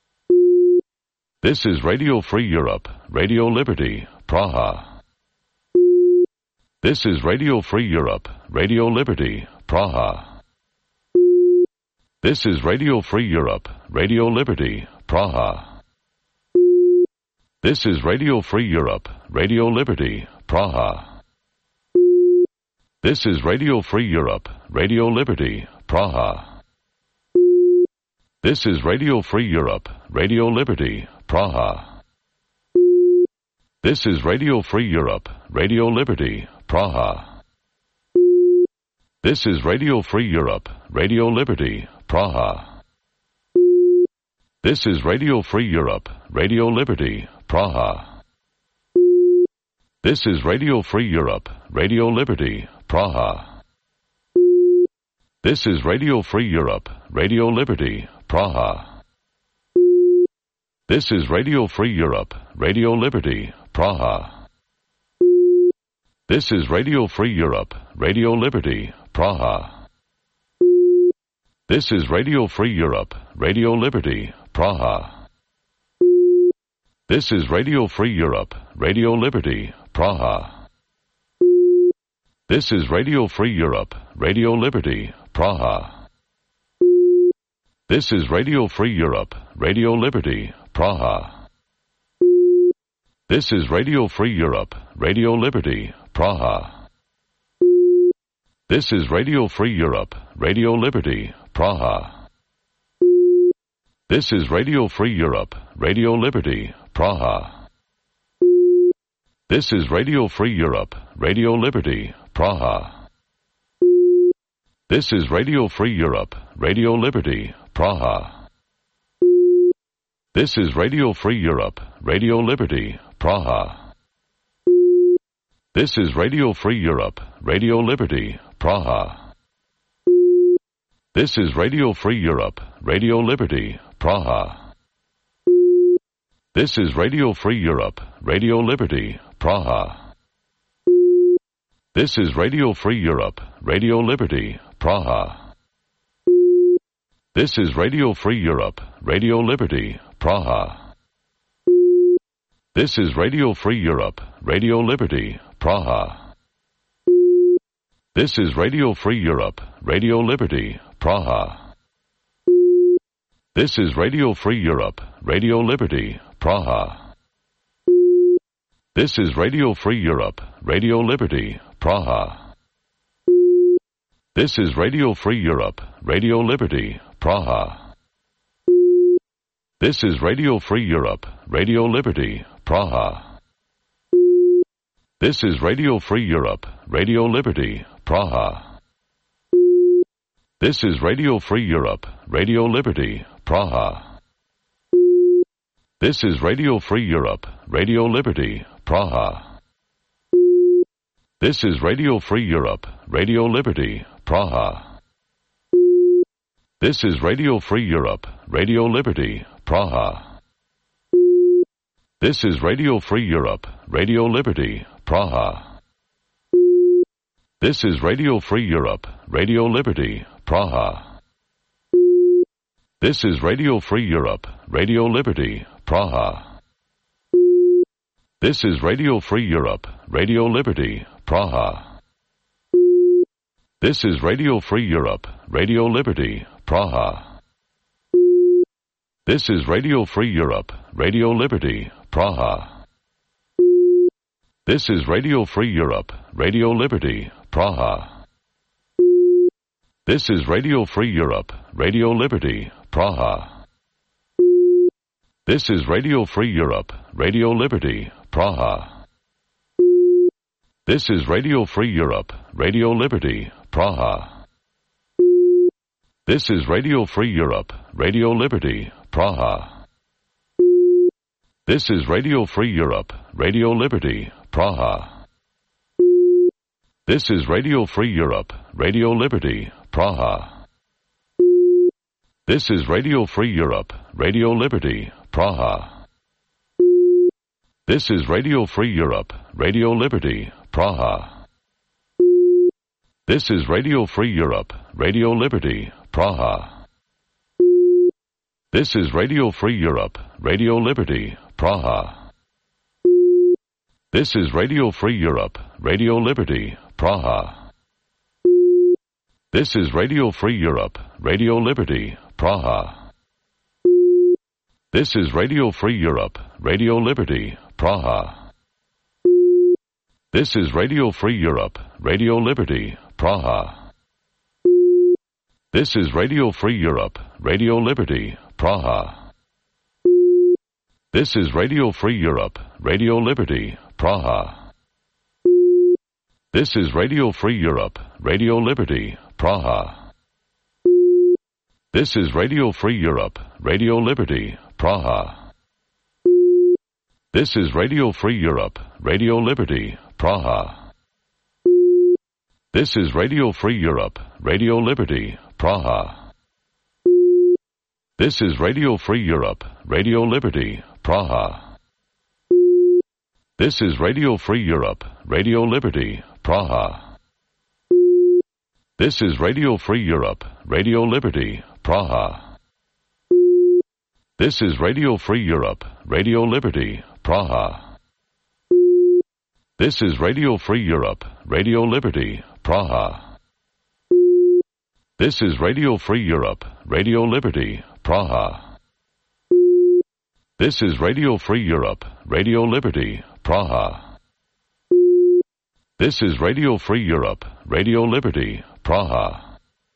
This is Radio Free Europe, Radio Liberty, Praha. This is Radio Free Europe, Radio Liberty, Praha. This is Radio Free Europe, Radio Liberty, Praha. This is Radio Free Europe, Radio Liberty, Praha. This is Radio Free Europe, Radio Liberty, Praha. This is Radio Free Europe, Radio Liberty, Praha. This is Radio Free Europe, Radio Liberty, Praha. This is Radio Free Europe, Radio Liberty, Praha. This is Radio Free Europe, Radio Liberty, Praha. This is Radio Free Europe, Radio Liberty, Praha. This is Radio Free Europe, Radio Liberty, Praha. This is Radio Free Europe, Radio Liberty, Praha. This is Radio Free Europe, Radio Liberty, Praha. This is Radio Free Europe, Radio Liberty, Praha. This is Radio Free Europe, Radio Liberty, Praha. This is Radio Free Europe, Radio Liberty, Praha. This is Radio Free Europe, Radio Liberty, Praha. This is Radio Free Europe, Radio Liberty, Praha. This is Radio Free Europe, Radio Liberty, Praha. This is Radio Free Europe, Radio Liberty, Praha. This is Radio Free Europe, Radio Liberty, Praha. This is Radio Free Europe, Radio Liberty, Praha. This is Radio Free Europe, Radio Liberty, Praha. This is Radio Free Europe, Radio Liberty, Praha. This is Radio Free Europe, Radio Liberty, Praha. This is Radio Free Europe, Radio Liberty, Praha. This is Radio Free Europe, Radio Liberty, Praha. This is Radio Free Europe, Radio Liberty, Praha. This is Radio Free Europe, Radio Liberty, Praha. This is Radio Free Europe, Radio Liberty, Praha. This is Radio Free Europe, Radio Liberty, Praha. This is Radio Free Europe, Radio Liberty, Praha. This is Radio Free Europe, Radio Liberty, Praha. This is Radio Free Europe, Radio Liberty, Praha. This is Radio Free Europe, Radio Liberty, Praha. This is Radio Free Europe, Radio Liberty, Praha. This is Radio Free Europe, Radio Liberty, Praha. This is Radio Free Europe, Radio Liberty, Praha. This is Radio Free Europe, Radio Liberty, Praha. This is Radio Free Europe, Radio Liberty, Praha. This is Radio Free Europe, Radio Liberty, Praha. This is Radio Free Europe, Radio Liberty, Praha. This is Radio Free Europe, Radio Liberty, Praha. This is Radio Free Europe, Radio Liberty, Praha. This is Radio Free Europe, Radio Liberty, Praha. This is Radio Free Europe, Radio Liberty, Praha. This is Radio Free Europe, Radio Liberty, Praha. This is Radio Free Europe, Radio Liberty, Praha. This is Radio Free Europe, Radio Liberty, Praha. This is Radio Free Europe, Radio Liberty, Praha. This is Radio Free Europe, Radio Liberty, Praha. This is Radio Free Europe, Radio Liberty, Praha. This is Radio Free Europe, Radio Liberty, Praha. This is Radio Free Europe, Radio Liberty, Praha. This is Radio Free Europe, Radio Liberty, Praha. This is Radio Free Europe, Radio Liberty, Praha. This is Radio Free Europe, Radio Liberty, Praha. This is Radio Free Europe, Radio Liberty, Praha. This is Radio Free Europe, Radio Liberty, Praha. This is Radio Free Europe, Radio Liberty, Praha. This is Radio Free Europe, Radio Liberty, Praha. This is Radio Free Europe, Radio Liberty, Praha. This is Radio Free Europe, Radio Liberty, Praha. This is Radio Free Europe, Radio Liberty, Praha. This is Radio Free Europe, Radio Liberty, Praha. This is Radio Free Europe, Radio Liberty, Praha. This is Radio Free Europe, Radio Liberty, Praha. This is Radio Free Europe, Radio Liberty, Praha. This is Radio Free Europe, Radio Liberty, Praha. This is Radio Free Europe, Radio Liberty, Praha. This is Radio Free Europe, Radio Liberty, Praha. This is Radio Free Europe, Radio Liberty, Praha. This is Radio Free Europe, Radio Liberty, Praha. This is Radio Free Europe, Radio Liberty, Praha.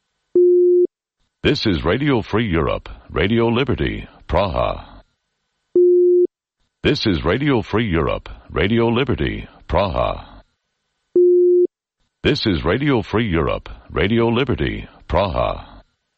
This is Radio Free Europe, Radio Liberty, Praha. This is Radio Free Europe, Radio Liberty, Praha. This is Radio Free Europe, Radio Liberty, Praha.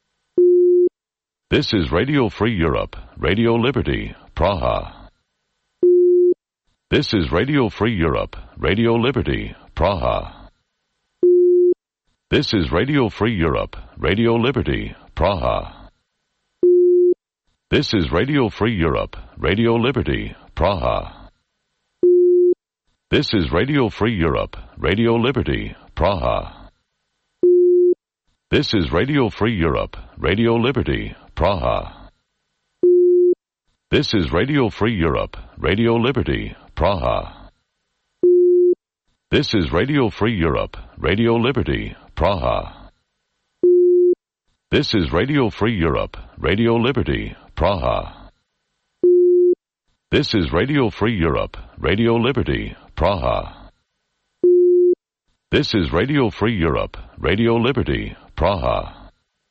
This is Radio Free Europe, Radio Liberty, Praha. This is Radio Free Europe, Radio Liberty, Praha. This is Radio Free Europe, Radio Liberty, Praha. This is Radio Free Europe, Radio Liberty, Praha. This is Radio Free Europe, Radio Liberty, Praha. This is Radio Free Europe, Radio Liberty, Praha. This is Radio Free Europe, Radio Liberty, Praha. This is Radio Free Europe, Radio Liberty, Praha. This is Radio Free Europe, Radio Liberty, Praha. This is Radio Free Europe, Radio Liberty, Praha. This is Radio Free Europe, Radio Liberty, Praha.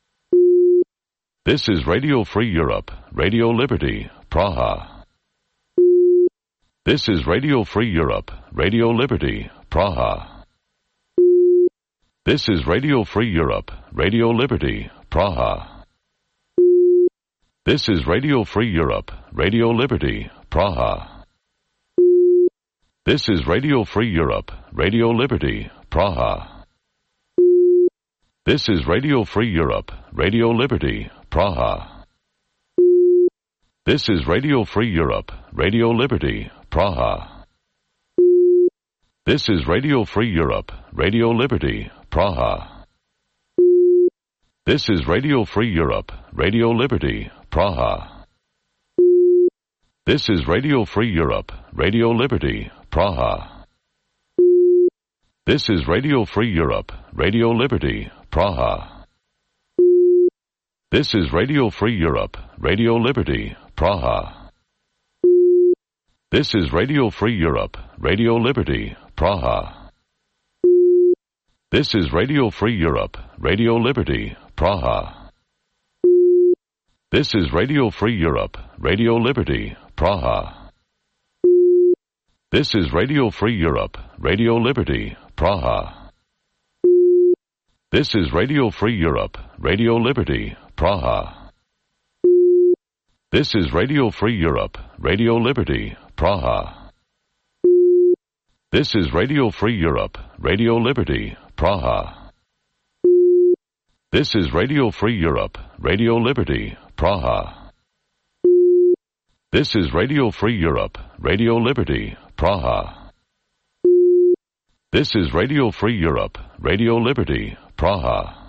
This is Radio Free Europe, Radio Liberty, Praha. This is Radio Free Europe, Radio Liberty, Praha. This is Radio Free Europe, Radio Liberty, Praha. This is Radio Free Europe, Radio Liberty, Praha. This is Radio Free Europe, Radio Liberty, Praha. This is Radio Free Europe, Radio Liberty, Praha. This is Radio Free Europe, Radio Liberty, Praha. This is Radio Free Europe, Radio Liberty, Praha. This is Radio Free Europe, Radio Liberty, Praha. This is Radio Free Europe, Radio Liberty, Praha. This is Radio Free Europe, Radio Liberty, Praha. This is Radio Free Europe, Radio Liberty, Praha. This is Radio Free Europe, Radio Liberty, Praha. This is Radio Free Europe, Radio Liberty, Praha. This is Radio Free Europe, Radio Liberty, Praha. This is Radio Free Europe, Radio Liberty, Praha. This is Radio Free Europe, Radio Liberty, Praha. This is Radio Free Europe, Radio Liberty, Praha. This is Radio Free Europe, Radio Liberty, Praha. This is Radio Free Europe, Radio Liberty, Praha. This is Radio Free Europe, Radio Liberty, Praha. This is Radio Free Europe, Radio Liberty, Praha.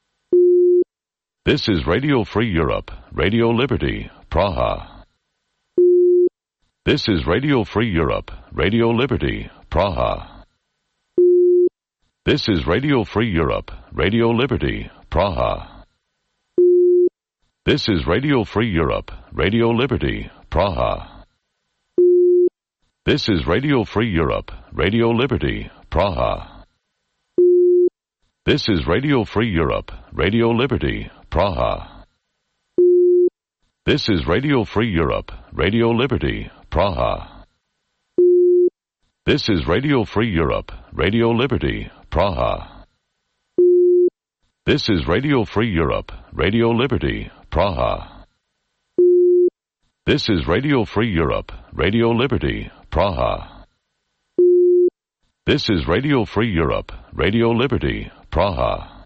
This is Radio Free Europe, Radio Liberty, Praha. This is Radio Free Europe, Radio Liberty, Praha. This is Radio Free Europe, Radio Liberty, Praha. This is Radio Free Europe, Radio Liberty, Praha. This is Radio Free Europe, Radio Liberty, Praha. This is Radio Free Europe, Radio Liberty, Praha. This is Radio Free Europe, Radio Liberty, Praha. This is Radio Free Europe, Radio Liberty, Praha. This is Radio Free Europe, Radio Liberty, Praha. This is Radio Free Europe, Radio Liberty, Praha. This is Radio Free Europe, Radio Liberty, Praha.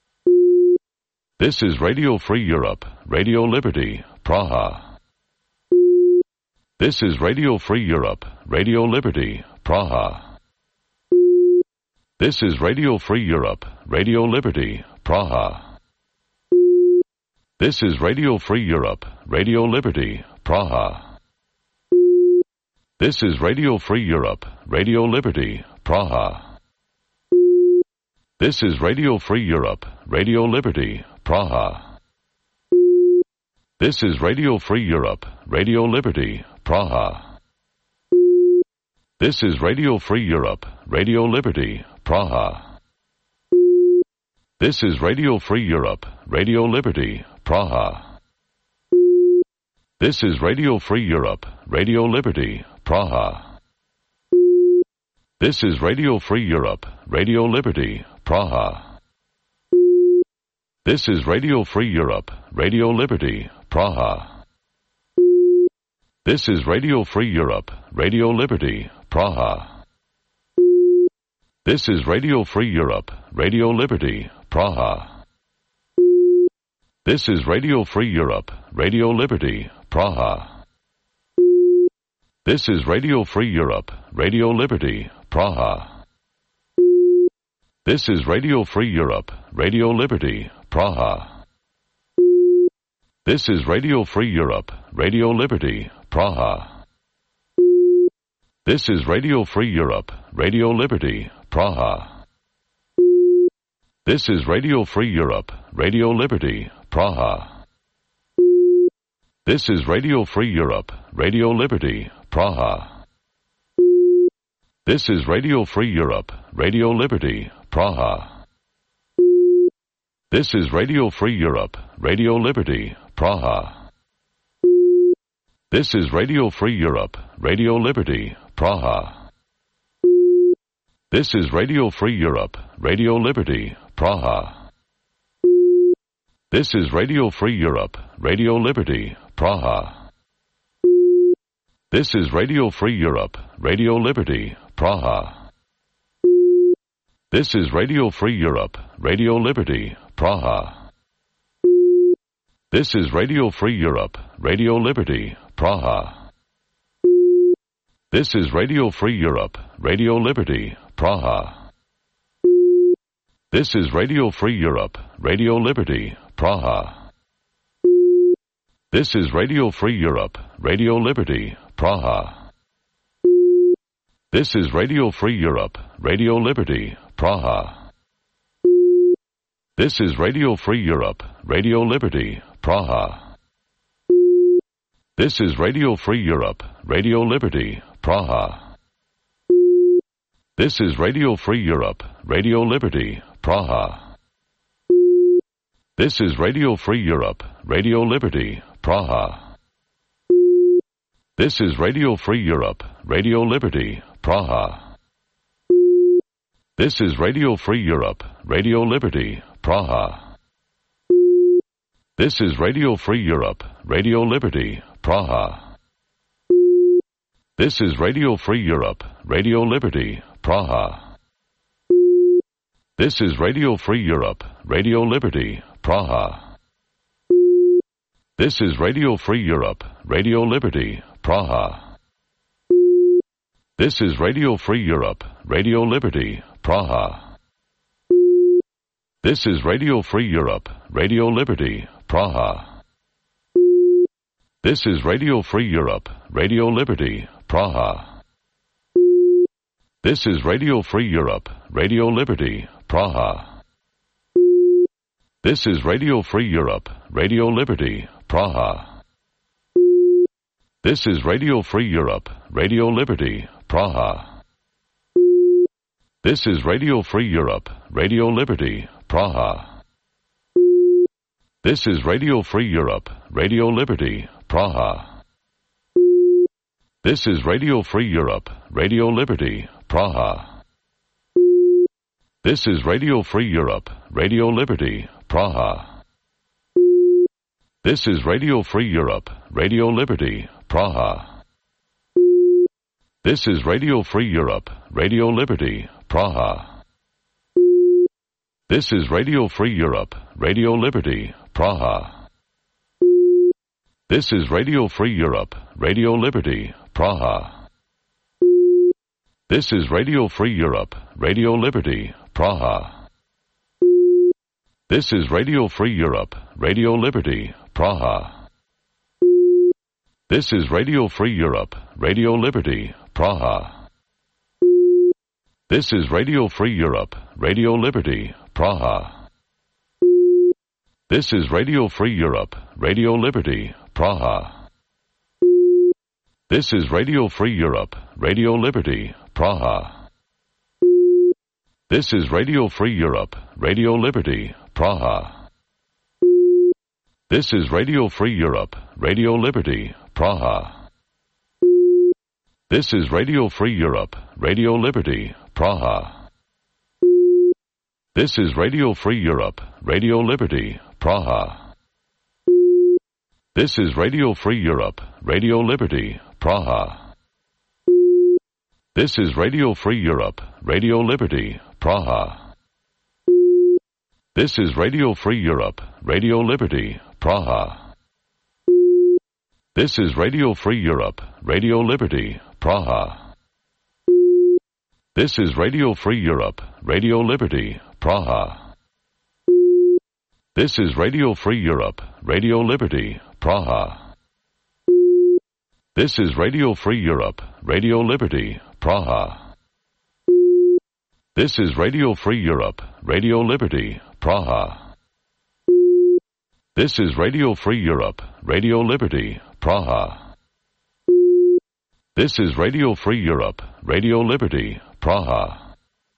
This is Radio Free Europe, Radio Liberty, Praha. This is Radio Free Europe, Radio Liberty, Praha. This is Radio Free Europe, Radio Liberty, Praha. This is Radio Free Europe, Radio Liberty, Praha. This is Radio Free Europe, Radio Liberty, Praha. This is Radio Free Europe, Radio Liberty, Praha. This is Radio Free Europe, Radio Liberty, Praha. This is Radio Free Europe, Radio Liberty, Praha. This is Radio Free Europe, Radio Liberty, Praha. This is Radio Free Europe, Radio Liberty, Praha. This is Radio Free Europe, Radio Liberty, Praha. This is Radio Free Europe, Radio Liberty, Praha. This is Radio Free Europe, Radio Liberty, Praha. This is Radio Free Europe, Radio Liberty, Praha. This is Radio Free Europe, Radio Liberty, Praha. This is Radio Free Europe, Radio Liberty, Praha. This is Radio Free Europe, Radio Liberty, Praha. This is Radio Free Europe, Radio Liberty, Praha. This is Radio Free Europe, Radio Liberty, Praha. This is Radio Free Europe, Radio Liberty, Praha. This is Radio Free Europe, Radio Liberty, Praha. This is Radio Free Europe, Radio Liberty, Praha. This is Radio Free Europe, Radio Liberty, Praha. This is Radio Free Europe, Radio Liberty, Praha. This is Radio Free Europe, Radio Liberty, Praha. This is Radio Free Europe, Radio Liberty, Praha. This is Radio Free Europe, Radio Liberty, Praha. This is Radio Free Europe, Radio Liberty, Praha. This is Radio Free Europe, Radio Liberty, Praha. This is Radio Free Europe, Radio Liberty, Praha. This is Radio Free Europe, Radio Liberty, Praha. This is Radio Free Europe, Radio Liberty, Praha. This is Radio Free Europe, Radio Liberty, Praha. This is Radio Free Europe, Radio Liberty, Praha. This is Radio Free Europe, Radio Liberty, Praha. This is Radio Free Europe, Radio Liberty, Praha. This is Radio Free Europe, Radio Liberty, Praha. This is Radio Free Europe, Radio Liberty, Praha. This is Radio Free Europe, Radio Liberty, Praha. This is Radio Free Europe, Radio Liberty, Praha. This is Radio Free Europe, Radio Liberty, Praha. This is Radio Free Europe, Radio Liberty, Praha. This is Radio Free Europe, Radio Liberty, Praha. This is Radio Free Europe, Radio Liberty, Praha. This is Radio Free Europe, Radio Liberty, Praha. This is Radio Free Europe, Radio Liberty, Praha. This is Radio Free Europe, Radio Liberty, Praha. This is Radio Free Europe, Radio Liberty, Praha. This is Radio Free Europe, Radio Liberty, Praha. This is Radio Free Europe, Radio Liberty, Praha. This is Radio Free Europe, Radio Liberty, Praha. This is Radio Free Europe, Radio Liberty, Praha. This is Radio Free Europe, Radio Liberty, Praha. This is Radio Free Europe, Radio Liberty, Praha. This is Radio Free Europe, Radio Liberty, Praha. This is Radio Free Europe, Radio Liberty, Praha. This is Radio Free Europe, Radio Liberty, Praha. This is Radio Free Europe, Radio Liberty, Praha. This is Radio Free Europe, Radio Liberty, Praha. This is Radio Free Europe, Radio Liberty, Praha. This is Radio Free Europe, Radio Liberty, Praha. This is Radio Free Europe, Radio Liberty, Praha. This is Radio Free Europe, Radio Liberty, Praha. This is Radio Free Europe, Radio Liberty, Praha. This is Radio Free Europe, Radio Liberty, Praha. This is Radio Free Europe, Radio Liberty, Praha. This is Radio Free Europe, Radio Liberty, Praha. This is Radio Free Europe, Radio Liberty, Praha. This is Radio Free Europe, Radio Liberty, Praha. This is Radio Free Europe, Radio Liberty, Praha. This is Radio Free Europe, Radio Liberty, Praha. This is Radio Free Europe, Radio Liberty, Praha. This is Radio Free Europe, Radio Liberty, Praha. This is Radio Free Europe, Radio Liberty, Praha. This is Radio Free Europe, Radio Liberty, Praha. This is Radio Free Europe, Radio Liberty, Praha. This is Radio Free Europe, Radio Liberty, Praha.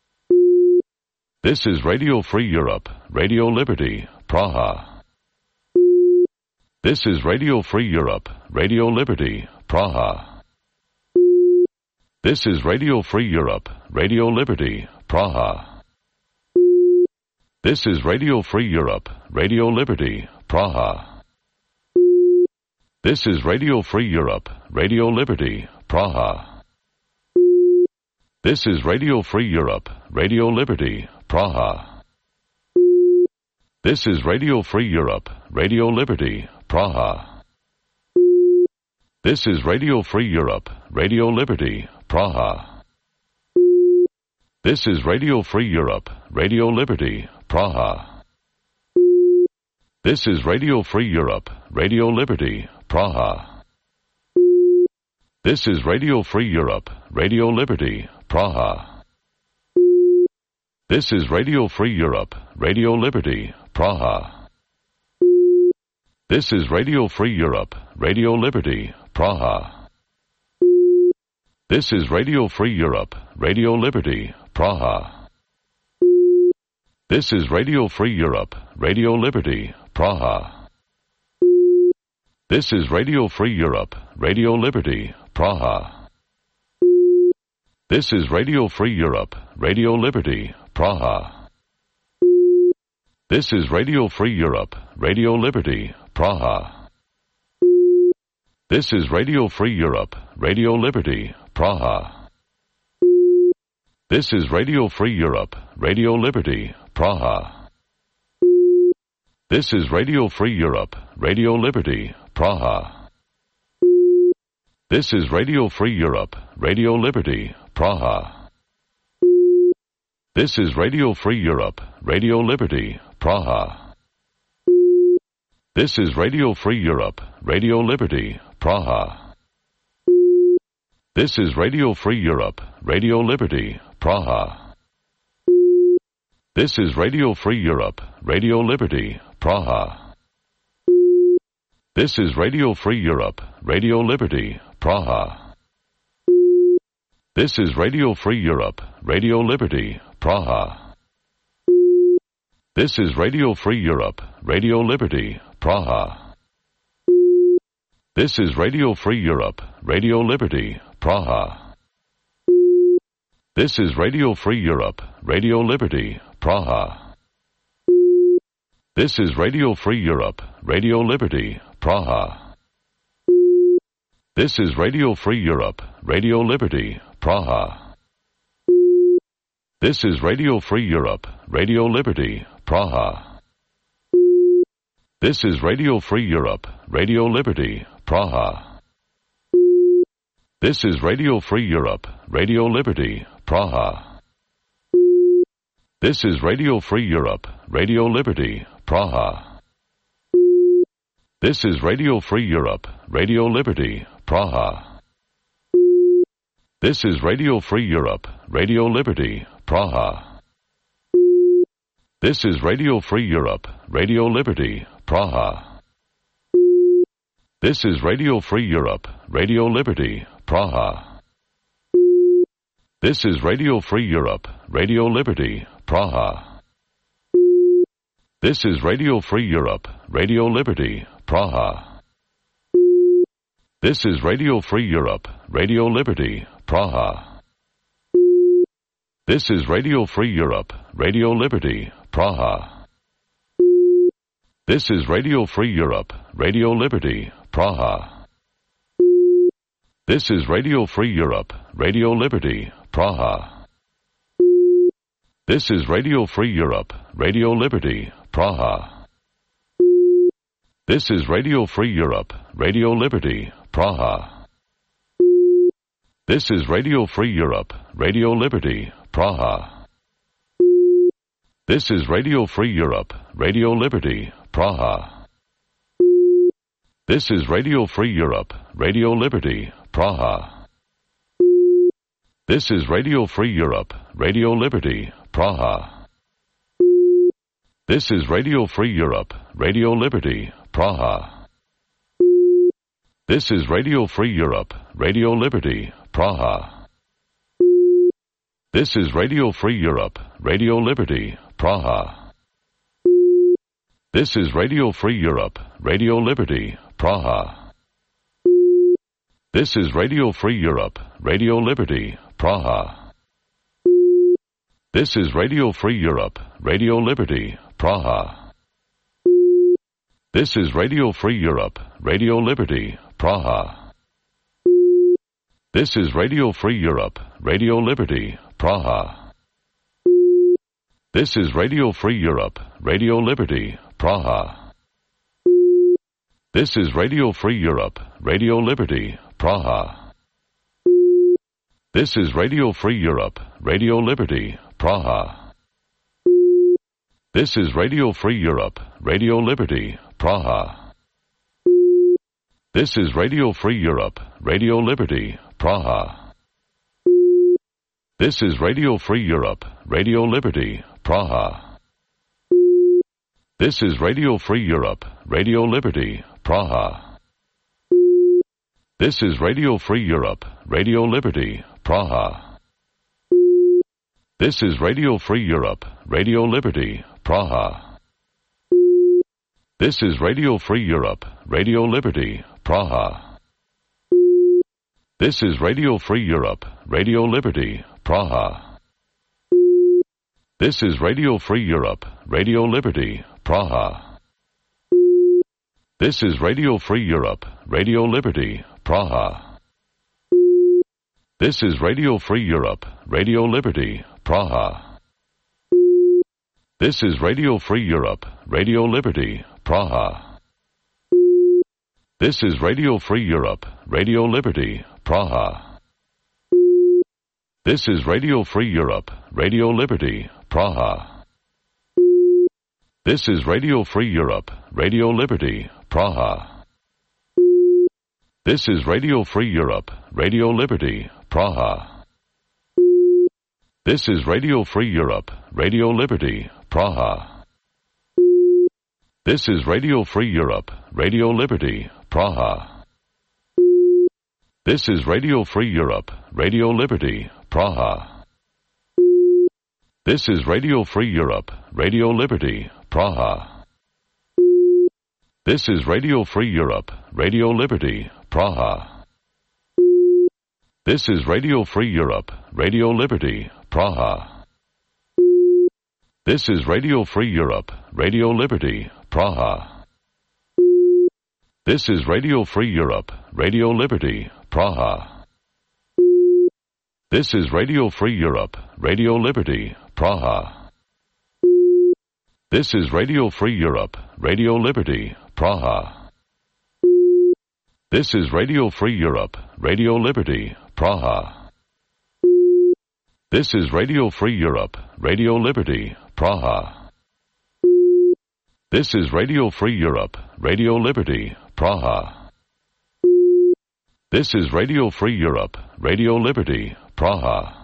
This is Radio Free Europe, Radio Liberty, Praha. This is Radio Free Europe, Radio Liberty, Praha. This is Radio Free Europe, Radio Liberty, Praha. This is Radio Free Europe, Radio Liberty, Praha. This is Radio Free Europe, Radio Liberty, Praha. This is Radio Free Europe, Radio Liberty, Praha. This is Radio Free Europe, Radio Liberty, Praha. This is Radio Free Europe, Radio Liberty, Praha. This is Radio Free Europe, Radio Liberty, Praha. This is Radio Free Europe, Radio Liberty, Praha. This is Radio Free Europe, Radio Liberty, Praha. This is Radio Free Europe, Radio Liberty, Praha. This is Radio Free Europe, Radio Liberty, Praha. This is Radio Free Europe, Radio Liberty, Praha. This is Radio Free Europe, Radio Liberty, Praha. This is Radio Free Europe, Radio Liberty, Praha. This is Radio Free Europe, Radio Liberty, Praha. This is Radio Free Europe, Radio Liberty, Praha. This is Radio Free Europe, Radio Liberty, Praha. This is Radio Free Europe, Radio Liberty, Praha. This is Radio Free Europe, Radio Liberty, Praha. This is Radio Free Europe, Radio Liberty, Praha. This is Radio Free Europe, Radio Liberty, Praha. This is Radio Free Europe, Radio Liberty, Praha. This is Radio Free Europe, Radio Liberty, Praha. This is Radio Free Europe, Radio Liberty, Praha. This is Radio Free Europe, Radio Liberty, Praha. This is Radio Free Europe, Radio Liberty, Praha. This is Radio Free Europe, Radio Liberty, Praha. This is Radio Free Europe, Radio Liberty, Praha. This is Radio Free Europe, Radio Liberty, Praha. This is Radio Free Europe, Radio Liberty, Praha. This is Radio Free Europe, Radio Liberty, Praha. This is Radio Free Europe, Radio Liberty, Praha. This is Radio Free Europe, Radio Liberty, Praha. This is Radio Free Europe, Radio Liberty, Praha. This is Radio Free Europe, Radio Liberty, Praha. This is Radio Free Europe, Radio Liberty, Praha. This is Radio Free Europe, Radio Liberty, Praha. This is Radio Free Europe, Radio Liberty, Praha. This is Radio Free Europe, Radio Liberty, Praha. This is Radio Free Europe, Radio Liberty, Praha. This is Radio Free Europe, Radio Liberty, Praha. This is Radio Free Europe, Radio Liberty, Praha. This is Radio Free Europe, Radio Liberty, Praha. This is Radio Free Europe, Radio Liberty, Praha. This is Radio Free Europe, Radio Liberty, Praha. This is Radio Free Europe, Radio Liberty, Praha. This is Radio Free Europe, Radio Liberty, Praha. This is Radio Free Europe, Radio Liberty, Praha. This is Radio Free Europe, Radio Liberty, Praha. This is Radio Free Europe, Radio Liberty, Praha. This is Radio Free Europe, Radio Liberty, Praha. This is Radio Free Europe, Radio Liberty, Praha. This is Radio Free Europe, Radio Liberty, Praha. This is Radio Free Europe, Radio Liberty, Praha. This is Radio Free Europe, Radio Liberty, Praha. This is Radio Free Europe, Radio Liberty, Praha. This is Radio Free Europe, Radio Liberty, Praha. This is Radio Free Europe, Radio Liberty, Praha. This is Radio Free Europe, Radio Liberty, Praha. This is Radio Free Europe, Radio Liberty, Praha. This is Radio Free Europe, Radio Liberty, Praha. This is Radio Free Europe, Radio Liberty, Praha. This is Radio Free Europe, Radio Liberty, Praha. This is Radio Free Europe, Radio Liberty, Praha. This is Radio Free Europe, Radio Liberty, Praha. This is Radio Free Europe, Radio Liberty, Praha. This is Radio Free Europe, Radio Liberty, Praha. This is Radio Free Europe, Radio Liberty, Praha. This is Radio Free Europe, Radio Liberty, Praha. This is Radio Free Europe, Radio Liberty, Praha. This is Radio Free Europe, Radio Liberty, Praha. This is Radio Free Europe, Radio Liberty, Praha. This is Radio Free Europe, Radio Liberty, Praha. This is Radio Free Europe, Radio Liberty, Praha. This is Radio Free Europe, Radio Liberty, Praha. This is Radio Free Europe, Radio Liberty, Praha. This is Radio Free Europe, Radio Liberty, Praha. This is Radio Free Europe, Radio Liberty, Praha. This is Radio Free Europe, Radio Liberty, Praha. This is Radio Free Europe, Radio Liberty, Praha. This is Radio Free Europe, Radio Liberty, Praha. This is Radio Free Europe, Radio Liberty, Praha. This is Radio Free Europe, Radio Liberty, Praha. This is Radio Free Europe, Radio Liberty, Praha. This is Radio Free Europe, Radio Liberty, Praha. This is Radio Free Europe, Radio Liberty, Praha. This is Radio Free Europe, Radio Liberty, Praha. This is Radio Free Europe, Radio Liberty, Praha. This is Radio Free Europe, Radio Liberty, Praha. This is Radio Free Europe, Radio Liberty, Praha. This is Radio Free Europe, Radio Liberty, Praha. This is Radio Free Europe, Radio Liberty, Praha.